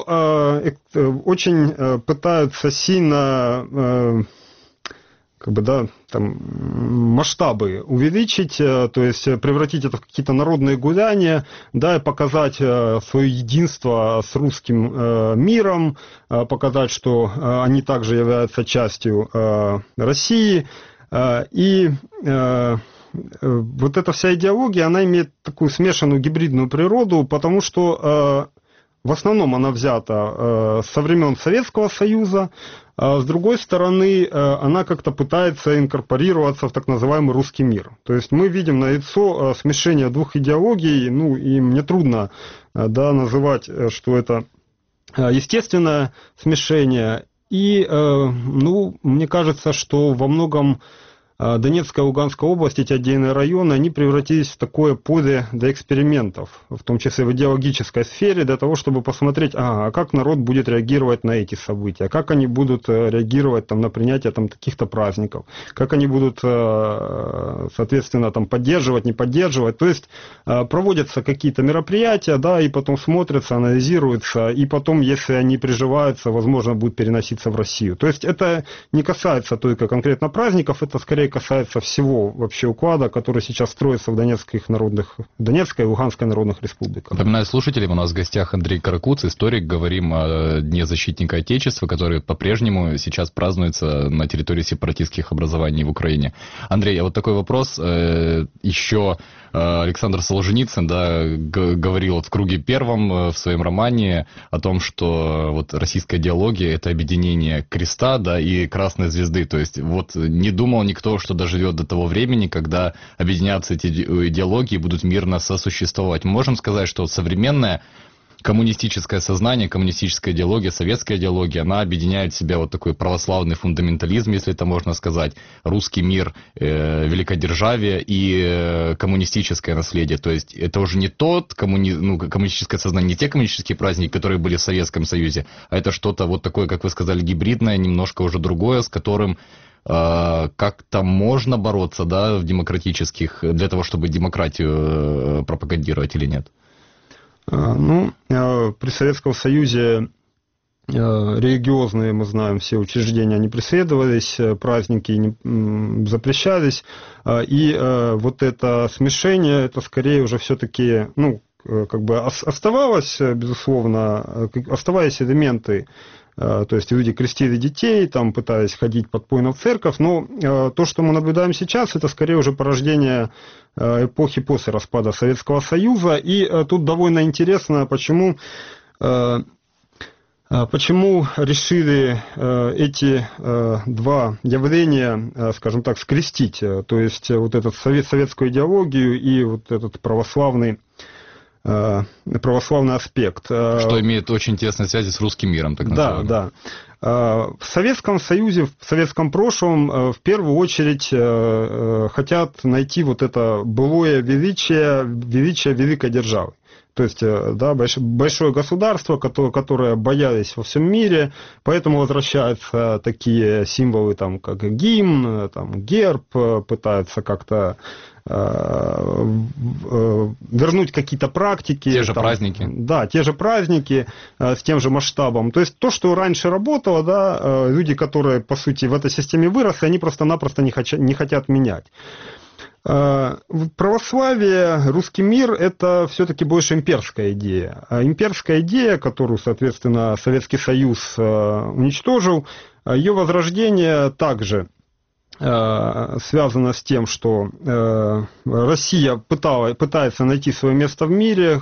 очень пытаются сильно... как бы, да, там, масштабы увеличить, то есть превратить это в какие-то народные гуляния, да, и показать свое единство с русским миром, показать, что они также являются частью России. И вот эта вся идеология, она имеет такую смешанную гибридную природу, потому что в основном она взята со времен Советского Союза, а с другой стороны, она как-то пытается инкорпорироваться в так называемый русский мир. То есть мы видим налицо смешение двух идеологий, ну и мне трудно, да, называть, что это естественное смешение. И, ну, мне кажется, что во многом Донецкая и Луганская область, эти отдельные районы, они превратились в такое поле для экспериментов, в том числе в идеологической сфере, для того, чтобы посмотреть, а, а как народ будет реагировать на эти события, как они будут реагировать там, на принятие там, каких-то праздников, как они будут, соответственно, там, поддерживать, не поддерживать. То есть проводятся какие-то мероприятия, да, и потом смотрятся, анализируются, и потом, если они приживаются, возможно, будут переноситься в Россию. То есть это не касается только конкретно праздников, это скорее касается всего вообще уклада, который сейчас строится в Донецких народных, Донецкой и Луганской народных республиках. Напоминаю слушателям, у нас в гостях Андрей Каракуц, историк. Говорим о Дне защитника Отечества, который по-прежнему сейчас празднуется на территории сепаратистских образований в Украине. Андрей, а вот такой вопрос. Еще Александр Солженицын, да, говорил вот в «Круге первом» в своем романе о том, что вот российская идеология — это объединение креста, да, и красной звезды. То есть вот не думал никто, что доживет до того времени, когда объединятся эти идеологии и будут мирно сосуществовать. Мы можем сказать, что современное коммунистическое сознание, коммунистическая идеология, советская идеология, она объединяет в себя вот такой православный фундаментализм, если это можно сказать, русский мир, э, великодержавие и э, коммунистическое наследие. То есть это уже не тот коммуни... ну, коммунистическое сознание, не те коммунистические праздники, которые были в Советском Союзе, а это что-то вот такое, как вы сказали, гибридное, немножко уже другое, с которым э, как-то можно бороться, да, в демократических, для того, чтобы демократию э, пропагандировать или нет? Ну, при Советском Союзе религиозные, мы знаем, все учреждения не преследовались, праздники не запрещались, и вот это смешение, это скорее уже все-таки, ну, как бы оставалось, безусловно, оставались элементы. То есть люди крестили детей, там пытались ходить подпойно в церковь, но то, что мы наблюдаем сейчас, это скорее уже порождение эпохи после распада Советского Союза. И тут довольно интересно, почему Почему решили эти два явления, скажем так, скрестить? То есть вот эту советскую идеологию и вот этот православный православный аспект. Что имеет очень тесные связи с русским миром, так называемым. Да, да. В Советском Союзе, в советском прошлом в первую очередь хотят найти вот это былое величие, величие великой державы. То есть, да, большое государство, которое, которое боялись во всем мире, поэтому возвращаются такие символы, там, как гимн, там, герб, пытаются как-то э, вернуть какие-то практики. Те же там, праздники. Да, те же праздники э, с тем же масштабом. То есть, то, что раньше работало, да, э, люди, которые, по сути, в этой системе выросли, они просто-напросто не, хоч- не хотят менять. Православие, русский мир – это все-таки больше имперская идея. А имперская идея, которую, соответственно, Советский Союз уничтожил, ее возрождение также связано с тем, что Россия пыталась, пытается найти свое место в мире,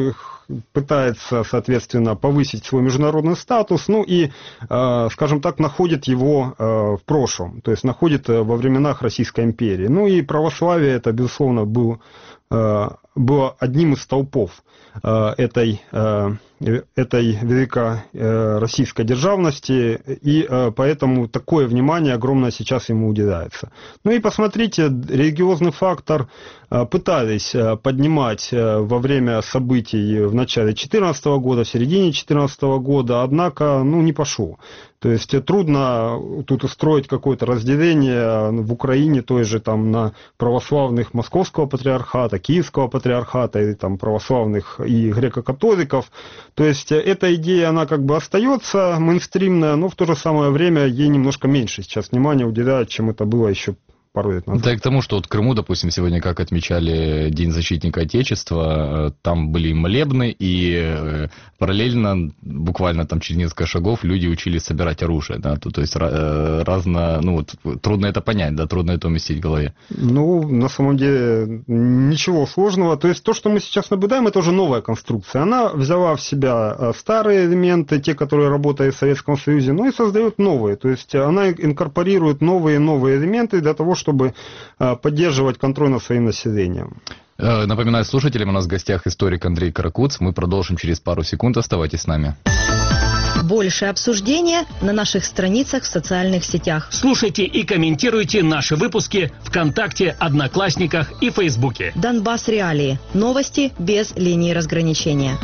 пытается, соответственно, повысить свой международный статус, ну и, скажем так, находит его в прошлом, то есть находит во временах Российской империи. Ну и православие, это, безусловно, был, было одним из столпов этой, этой великороссийской державности, и поэтому такое внимание огромное сейчас ему уделяется. Ну и посмотрите, религиозный фактор пытались поднимать во время событий в начале две тысячи четырнадцатого года, в середине две тысячи четырнадцатого года, однако, ну, не пошел. То есть трудно тут устроить какое-то разделение в Украине той же там на православных Московского патриархата, Киевского патриархата и там православных и греко-католиков. То есть эта идея, она как бы остается мейнстримная, но в то же самое время ей немножко меньше сейчас внимания уделяют, чем это было еще пару лет назад. Да и к тому, что вот в Крыму, допустим, сегодня, как отмечали День защитника Отечества, там были молебны, и параллельно, буквально там через несколько шагов, люди учились собирать оружие, да, то, то есть разно, ну вот трудно это понять, да, трудно это уместить в голове. Ну, на самом деле, ничего сложного, то есть то, что мы сейчас наблюдаем, это уже новая конструкция, она взяла в себя старые элементы, те, которые работали в Советском Союзе, ну и создает новые, то есть она инкорпорирует новые и новые элементы для того, чтобы чтобы поддерживать контроль над своим населением. Напоминаю слушателям, у нас в гостях историк Андрей Каракуц. Мы продолжим через пару секунд. Оставайтесь с нами. Больше обсуждения на наших страницах в социальных сетях. Слушайте и комментируйте наши выпуски ВКонтакте, Одноклассниках и Фейсбуке. Донбасс Реалии. Новости без линии разграничения.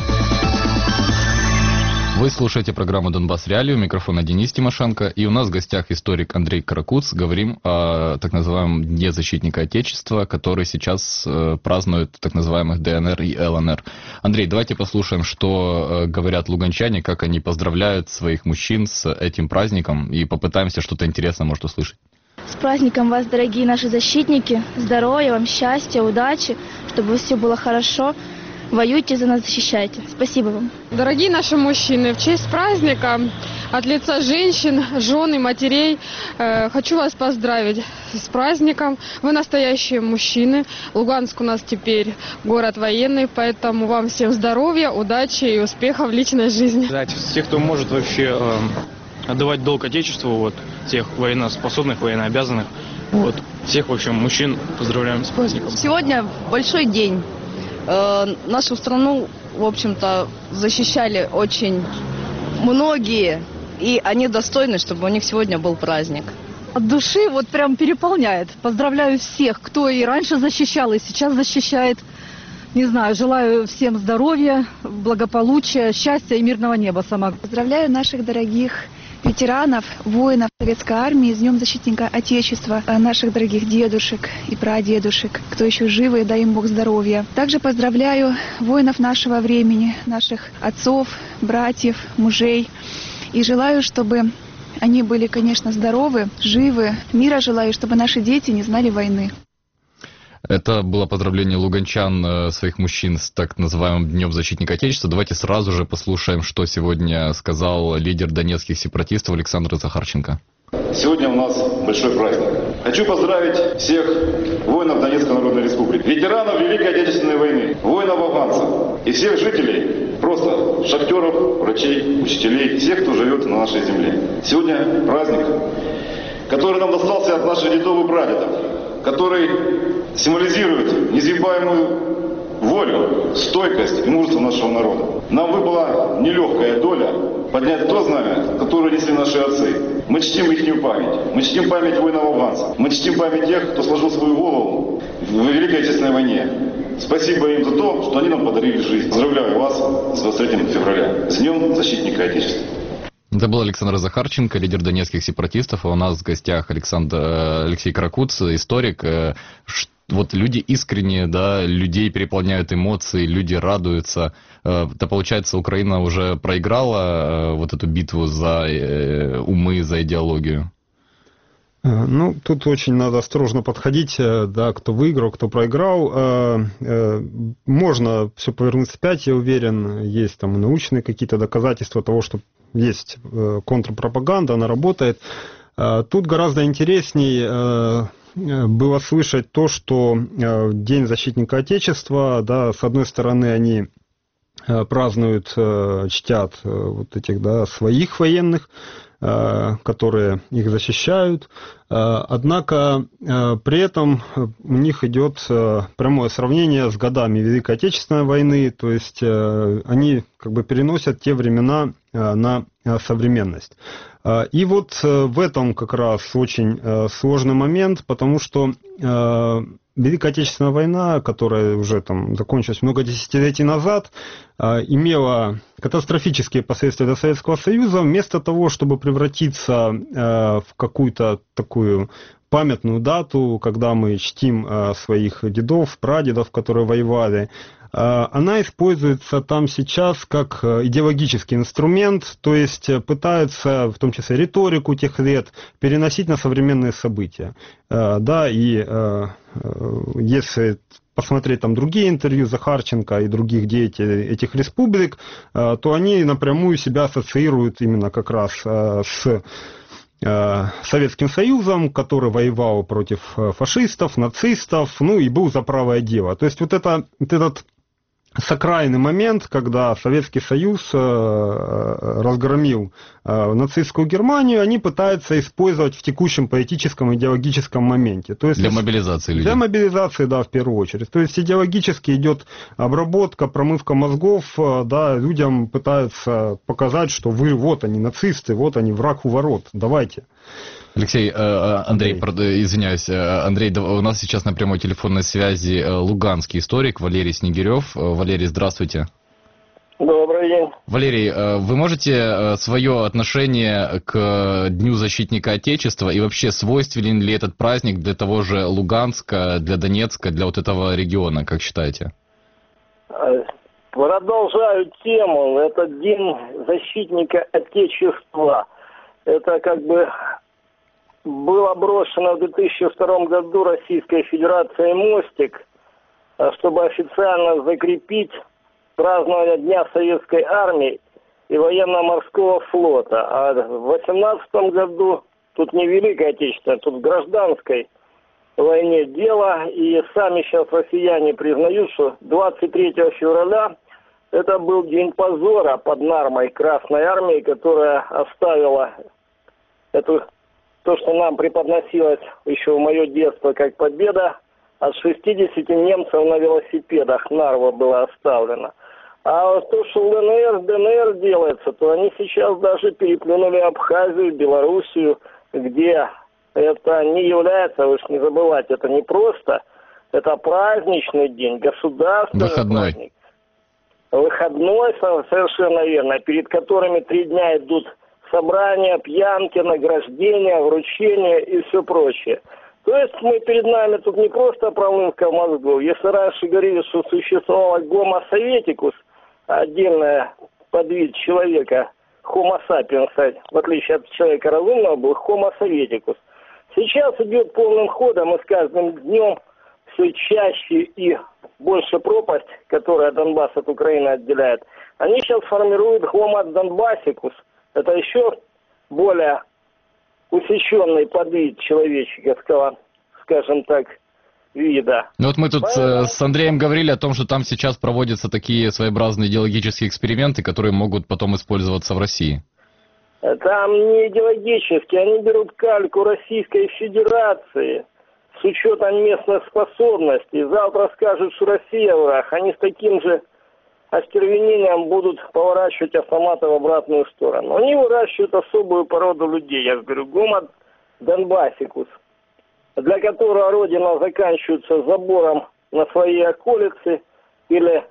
Вы слушаете программу «Донбасс Реалии», у микрофона Денис Тимошенко, и у нас в гостях историк Андрей Каракуц. Говорим о так называемом Дне защитника Отечества, который сейчас э, празднуют так называемых ДНР и ЛНР. Андрей, давайте послушаем, что э, говорят луганчане, как они поздравляют своих мужчин с этим праздником, и попытаемся что-то интересное, может, услышать. С праздником вас, дорогие наши защитники! Здоровья вам, счастья, удачи, чтобы все было хорошо. Воюйте за нас, защищайте. Спасибо вам. Дорогие наши мужчины, в честь праздника от лица женщин, жен и матерей э, хочу вас поздравить с праздником. Вы настоящие мужчины. Луганск у нас теперь город военный, поэтому вам всем здоровья, удачи и успехов в личной жизни. Тех, кто может вообще э, отдавать долг Отечеству, вот, тех военноспособных, военнообязанных, вот, всех, в общем, мужчин поздравляем с праздником. Сегодня большой день. Э, нашу страну, в общем-то, защищали очень многие, и они достойны, чтобы у них сегодня был праздник. От души вот прям переполняет. Поздравляю всех, кто и раньше защищал, и сейчас защищает. Не знаю, желаю всем здоровья, благополучия, счастья и мирного неба сама. Поздравляю наших дорогих ветеранов, воинов Советской армии с Днем защитника Отечества, наших дорогих дедушек и прадедушек, кто еще живы, дай им Бог здоровья. Также поздравляю воинов нашего времени, наших отцов, братьев, мужей. И желаю, чтобы они были, конечно, здоровы, живы. Мира желаю, чтобы наши дети не знали войны. Это было поздравление луганчан, своих мужчин, с так называемым Днем защитника Отечества. Давайте сразу же послушаем, что сегодня сказал лидер донецких сепаратистов Александр Захарченко. Сегодня у нас большой праздник. Хочу поздравить всех воинов Донецкой Народной Республики, ветеранов Великой Отечественной войны, воинов-афганцев и всех жителей просто шахтеров, врачей, учителей, всех, кто живет на нашей земле. Сегодня праздник, который нам достался от наших дедов и прадедов, который символизирует несгибаемую волю, стойкость и мужество нашего народа. Нам выпала нелегкая доля поднять то знамя, которое несли наши отцы. Мы чтим их память. Мы чтим память воинов-афганцев. Мы чтим память тех, кто сложил свою голову в Великой Отечественной войне. Спасибо им за то, что они нам подарили жизнь. Поздравляю вас с двадцать третьим февраля. С Днем Защитника Отечества. Это был Александр Захарченко, лидер донецких сепаратистов, а у нас в гостях Александр, Алексей Каракуц, историк. Вот люди искренне, да, людей переполняют эмоции, люди радуются. Это получается, Украина уже проиграла вот эту битву за умы, за идеологию? Ну, тут очень надо осторожно подходить, да, кто выиграл, кто проиграл. Можно все повернуть вспять, я уверен, есть там научные какие-то доказательства того, что есть контрпропаганда, она работает. Тут гораздо интересней было слышать то, что День защитника Отечества, да, с одной стороны, они празднуют, чтят вот этих, да, своих военных, которые их защищают. Однако при этом у них идет прямое сравнение с годами Великой Отечественной войны, то есть они как бы переносят те времена на современность. И вот в этом как раз очень сложный момент, потому что Великая Отечественная война, которая уже там закончилась много десятилетий назад, имела катастрофические последствия для Советского Союза. Вместо того, чтобы превратиться в какую-то такую памятную дату, когда мы чтим своих дедов, прадедов, которые воевали, она используется там сейчас как идеологический инструмент, то есть пытаются, в том числе риторику тех лет, переносить на современные события. Да, и если посмотреть там другие интервью Захарченко и других деятелей этих республик, то они напрямую себя ассоциируют именно как раз с Советским Союзом, который воевал против фашистов, нацистов, ну и был за правое дело. То есть вот, это, вот этот сакральный момент, когда Советский Союз разгромил нацистскую Германию, они пытаются использовать в текущем политическом идеологическом моменте. То есть для мобилизации людей. Для мобилизации, да, в первую очередь. То есть идеологически идет обработка, промывка мозгов, да, людям пытаются показать, что вы, вот они, нацисты, вот они, враг у ворот, давайте. Алексей, Андрей, Андрей, извиняюсь, Андрей, у нас сейчас на прямой телефонной связи луганский историк Валерий Снегирев. Валерий, здравствуйте. Добрый день. Валерий, вы можете свое отношение к Дню Защитника Отечества и вообще свойственен ли этот праздник для того же Луганска, для Донецка, для вот этого региона, как считаете? Продолжаю тему. Это День Защитника Отечества. Это как бы было брошено в две тысячи втором году Российской Федерацией мостик, чтобы официально закрепить празднование Дня Советской Армии и Военно-Морского флота. А в две тысячи восемнадцатом году, тут не Великая Отечественная, тут в гражданской войне дело, и сами сейчас россияне признают, что двадцать третьего февраля это был день позора под Нармой Красной Армии, которая оставила эту, то, что нам преподносилось еще в мое детство как победа, от шестидесяти немцев на велосипедах Нарва была оставлена. А то, что в ЛНР, ДНР делается, то они сейчас даже переплюнули Абхазию, Белоруссию, где это не является, вы же не забывайте, это не просто, это праздничный день, государственный выходной. праздник. Выходной, совершенно верно, перед которыми три дня идут собрания, пьянки, награждения, вручения и все прочее. То есть мы перед нами тут не просто промывка мозгов. Если раньше говорили, что существовал гомо советикус, отдельная подвид человека, homo sapiens, в отличие от человека разумного, был homo советикус. Сейчас идет полным ходом, и с каждым днем все чаще и больше пропасть, которая Донбасс от Украины отделяет. Они сейчас формируют homo donbassicus. Это еще более усеченный подвид человеческого, скажем так, вида. Ну вот мы тут Поэтому... с Андреем говорили о том, что там сейчас проводятся такие своеобразные идеологические эксперименты, которые могут потом использоваться в России. Там не идеологические, они берут кальку Российской Федерации с учетом местных способностей. Завтра скажут, что Россия враг, они с таким же остервенением будут поворачивать автоматы в обратную сторону. Они выращивают особую породу людей, я говорю, гомо донбассикус, для которого родина заканчивается забором на своей околице или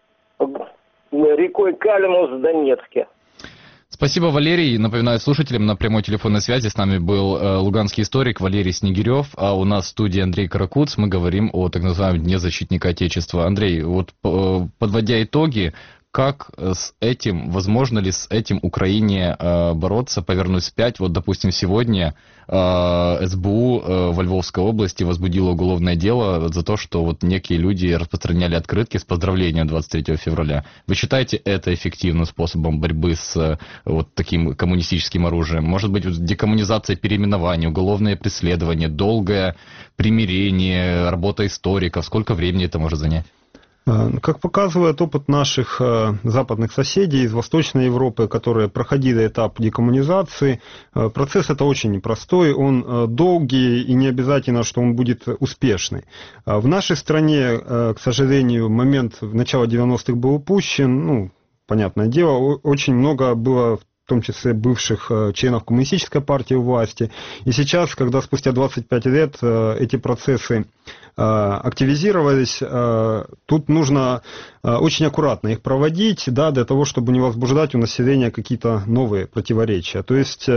рекой Калимус в Донецке. Спасибо, Валерий. Напоминаю слушателям, на прямой телефонной связи с нами был э, луганский историк Валерий Снегирев, а у нас в студии Андрей Каракуц. Мы говорим о так называемом Дне защитника Отечества. Андрей, вот э, подводя итоги, как с этим, возможно ли с этим Украине э, бороться, повернуть вспять? Вот, допустим, сегодня э, эс бэ у э, во Львовской области возбудило уголовное дело за то, что вот некие люди распространяли открытки с поздравлением двадцать третьего февраля. Вы считаете это эффективным способом борьбы с э, вот таким коммунистическим оружием? Может быть, декоммунизация, переименование, уголовное преследование, долгое примирение, работа историков? Сколько времени это может занять? Как показывает опыт наших западных соседей из Восточной Европы, которые проходили этап декоммунизации, процесс это очень непростой, он долгий и не обязательно, что он будет успешный. В нашей стране, к сожалению, момент начала девяностых был упущен, ну, понятное дело, очень много было в том числе бывших членов коммунистической партии у власти. И сейчас, когда спустя двадцать пять лет эти процессы активизировались, тут нужно очень аккуратно их проводить, да, для того, чтобы не возбуждать у населения какие-то новые противоречия. То есть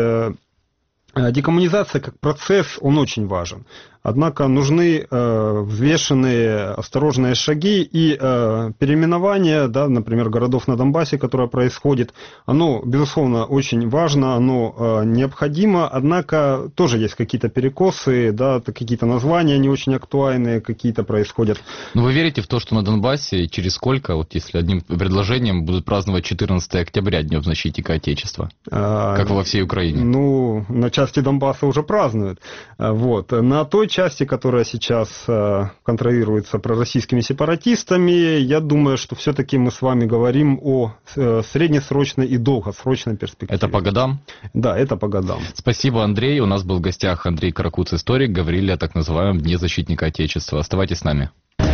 декоммунизация как процесс, он очень важен. Однако нужны э, взвешенные, осторожные шаги и э, переименование, да, например, городов на Донбассе, которое происходит, оно, безусловно, очень важно, оно э, необходимо, однако тоже есть какие-то перекосы, да, какие-то названия не очень актуальные, какие-то происходят. Но вы верите в то, что на Донбассе через сколько, вот если одним предложением будут праздновать четырнадцатого октября, Днем защитника Отечества, а, как во всей Украине? Ну, на части Донбасса уже празднуют. Вот. На той части, которая сейчас э, контролируется пророссийскими сепаратистами, я думаю, что все-таки мы с вами говорим о э, среднесрочной и долгосрочной перспективе. Это по годам? Да, это по годам. Спасибо, Андрей. У нас был в гостях Андрей Каракуц, историк. Говорили о так называемом Дне защитника Отечества. Оставайтесь с нами.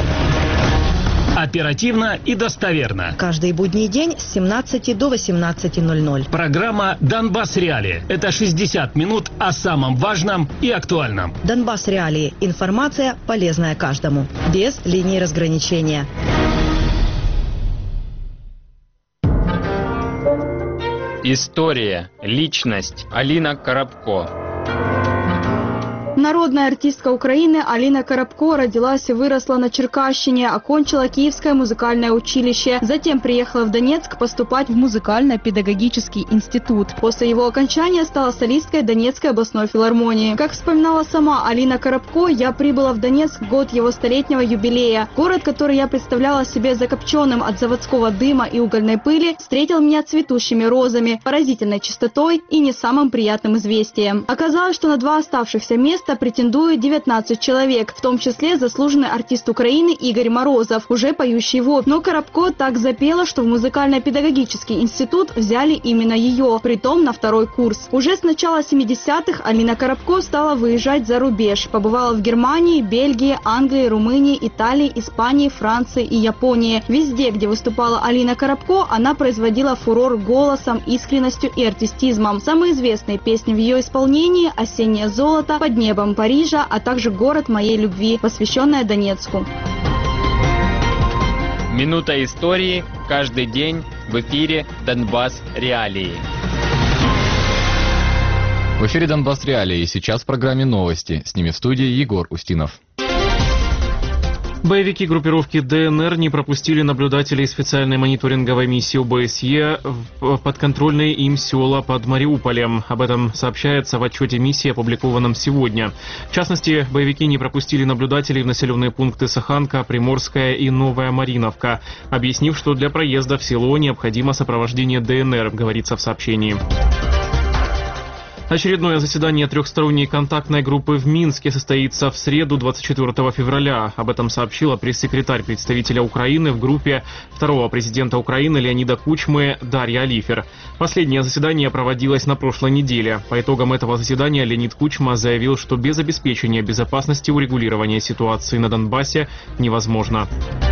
Оперативно и достоверно. Каждый будний день с семнадцати до восемнадцати ноль-ноль. Программа «Донбасс Реалии». Это шестьдесят минут о самом важном и актуальном. «Донбасс Реалии». Информация, полезная каждому. Без линии разграничения. История. Личность. Алина Коробко. Народная артистка Украины Алина Коробко родилась и выросла на Черкащине, окончила Киевское музыкальное училище, затем приехала в Донецк поступать в музыкально-педагогический институт. После его окончания стала солисткой Донецкой областной филармонии. Как вспоминала сама Алина Коробко, я прибыла в Донецк в год его столетнего юбилея. Город, который я представляла себе закопченным от заводского дыма и угольной пыли, встретил меня цветущими розами, поразительной чистотой и не самым приятным известием. Оказалось, что на два оставшихся места претендует девятнадцать человек, в том числе заслуженный артист Украины Игорь Морозов, уже поющий в опере. Но Коробко так запела, что в музыкально-педагогический институт взяли именно ее, притом на второй курс. Уже с начала семидесятых Алина Коробко стала выезжать за рубеж. Побывала в Германии, Бельгии, Англии, Румынии, Италии, Испании, Франции и Японии. Везде, где выступала Алина Коробко, она производила фурор голосом, искренностью и артистизмом. Самые известные песни в ее исполнении «Осеннее золото», «Под небом Парижа», а также «Город моей любви», посвященная Донецку. Минута истории. Каждый день в эфире «Донбасс Реалии». В эфире «Донбасс Реалии». Сейчас в программе новости. С ними в студии Егор Устинов. Боевики группировки дэ эн эр не пропустили наблюдателей специальной мониторинговой миссии о бэ эс е в подконтрольные им села под Мариуполем. Об этом сообщается в отчете миссии, опубликованном сегодня. В частности, боевики не пропустили наблюдателей в населенные пункты Саханка, Приморская и Новая Мариновка, объяснив, что для проезда в село необходимо сопровождение дэ эн эр, говорится в сообщении. Очередное заседание трехсторонней контактной группы в Минске состоится в среду, двадцать четвёртого февраля. Об этом сообщила пресс-секретарь представителя Украины в группе второго президента Украины Леонида Кучмы Дарья Алифер. Последнее заседание проводилось на прошлой неделе. По итогам этого заседания Леонид Кучма заявил, что без обеспечения безопасности урегулирования ситуации на Донбассе невозможно.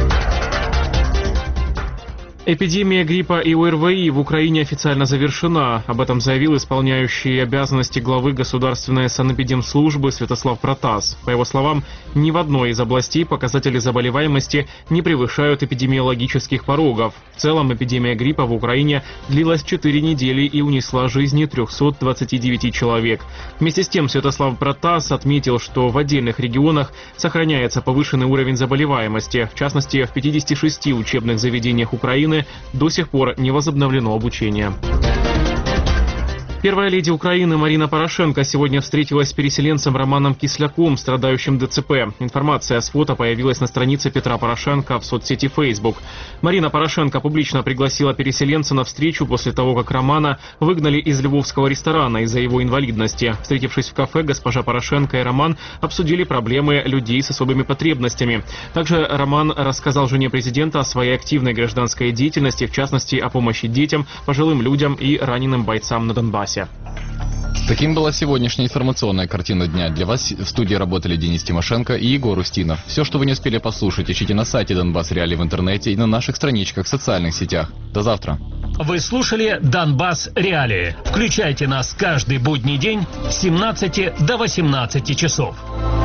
Эпидемия гриппа и ОРВИ в Украине официально завершена. Об этом заявил исполняющий обязанности главы Государственной санэпидемслужбы Святослав Протас. По его словам, ни в одной из областей показатели заболеваемости не превышают эпидемиологических порогов. В целом эпидемия гриппа в Украине длилась четыре недели и унесла жизни трёхсот двадцати девяти человек. Вместе с тем Святослав Протас отметил, что в отдельных регионах сохраняется повышенный уровень заболеваемости. В частности, в пятидесяти шести учебных заведениях Украины до сих пор не возобновлено обучение. Первая леди Украины Марина Порошенко сегодня встретилась с переселенцем Романом Кисляком, страдающим ДЦП. Информация с фото появилась на странице Петра Порошенко в соцсети Facebook. Марина Порошенко публично пригласила переселенца на встречу после того, как Романа выгнали из львовского ресторана из-за его инвалидности. Встретившись в кафе, госпожа Порошенко и Роман обсудили проблемы людей с особыми потребностями. Также Роман рассказал жене президента о своей активной гражданской деятельности, в частности, о помощи детям, пожилым людям и раненым бойцам на Донбассе. Таким была сегодняшняя информационная картина дня. Для вас в студии работали Денис Тимошенко и Егор Устинов. Все, что вы не успели послушать, ищите на сайте Донбасс Реалии в интернете и на наших страничках в социальных сетях. До завтра. Вы слушали Донбасс Реалии. Включайте нас каждый будний день с семнадцати до восемнадцати часов.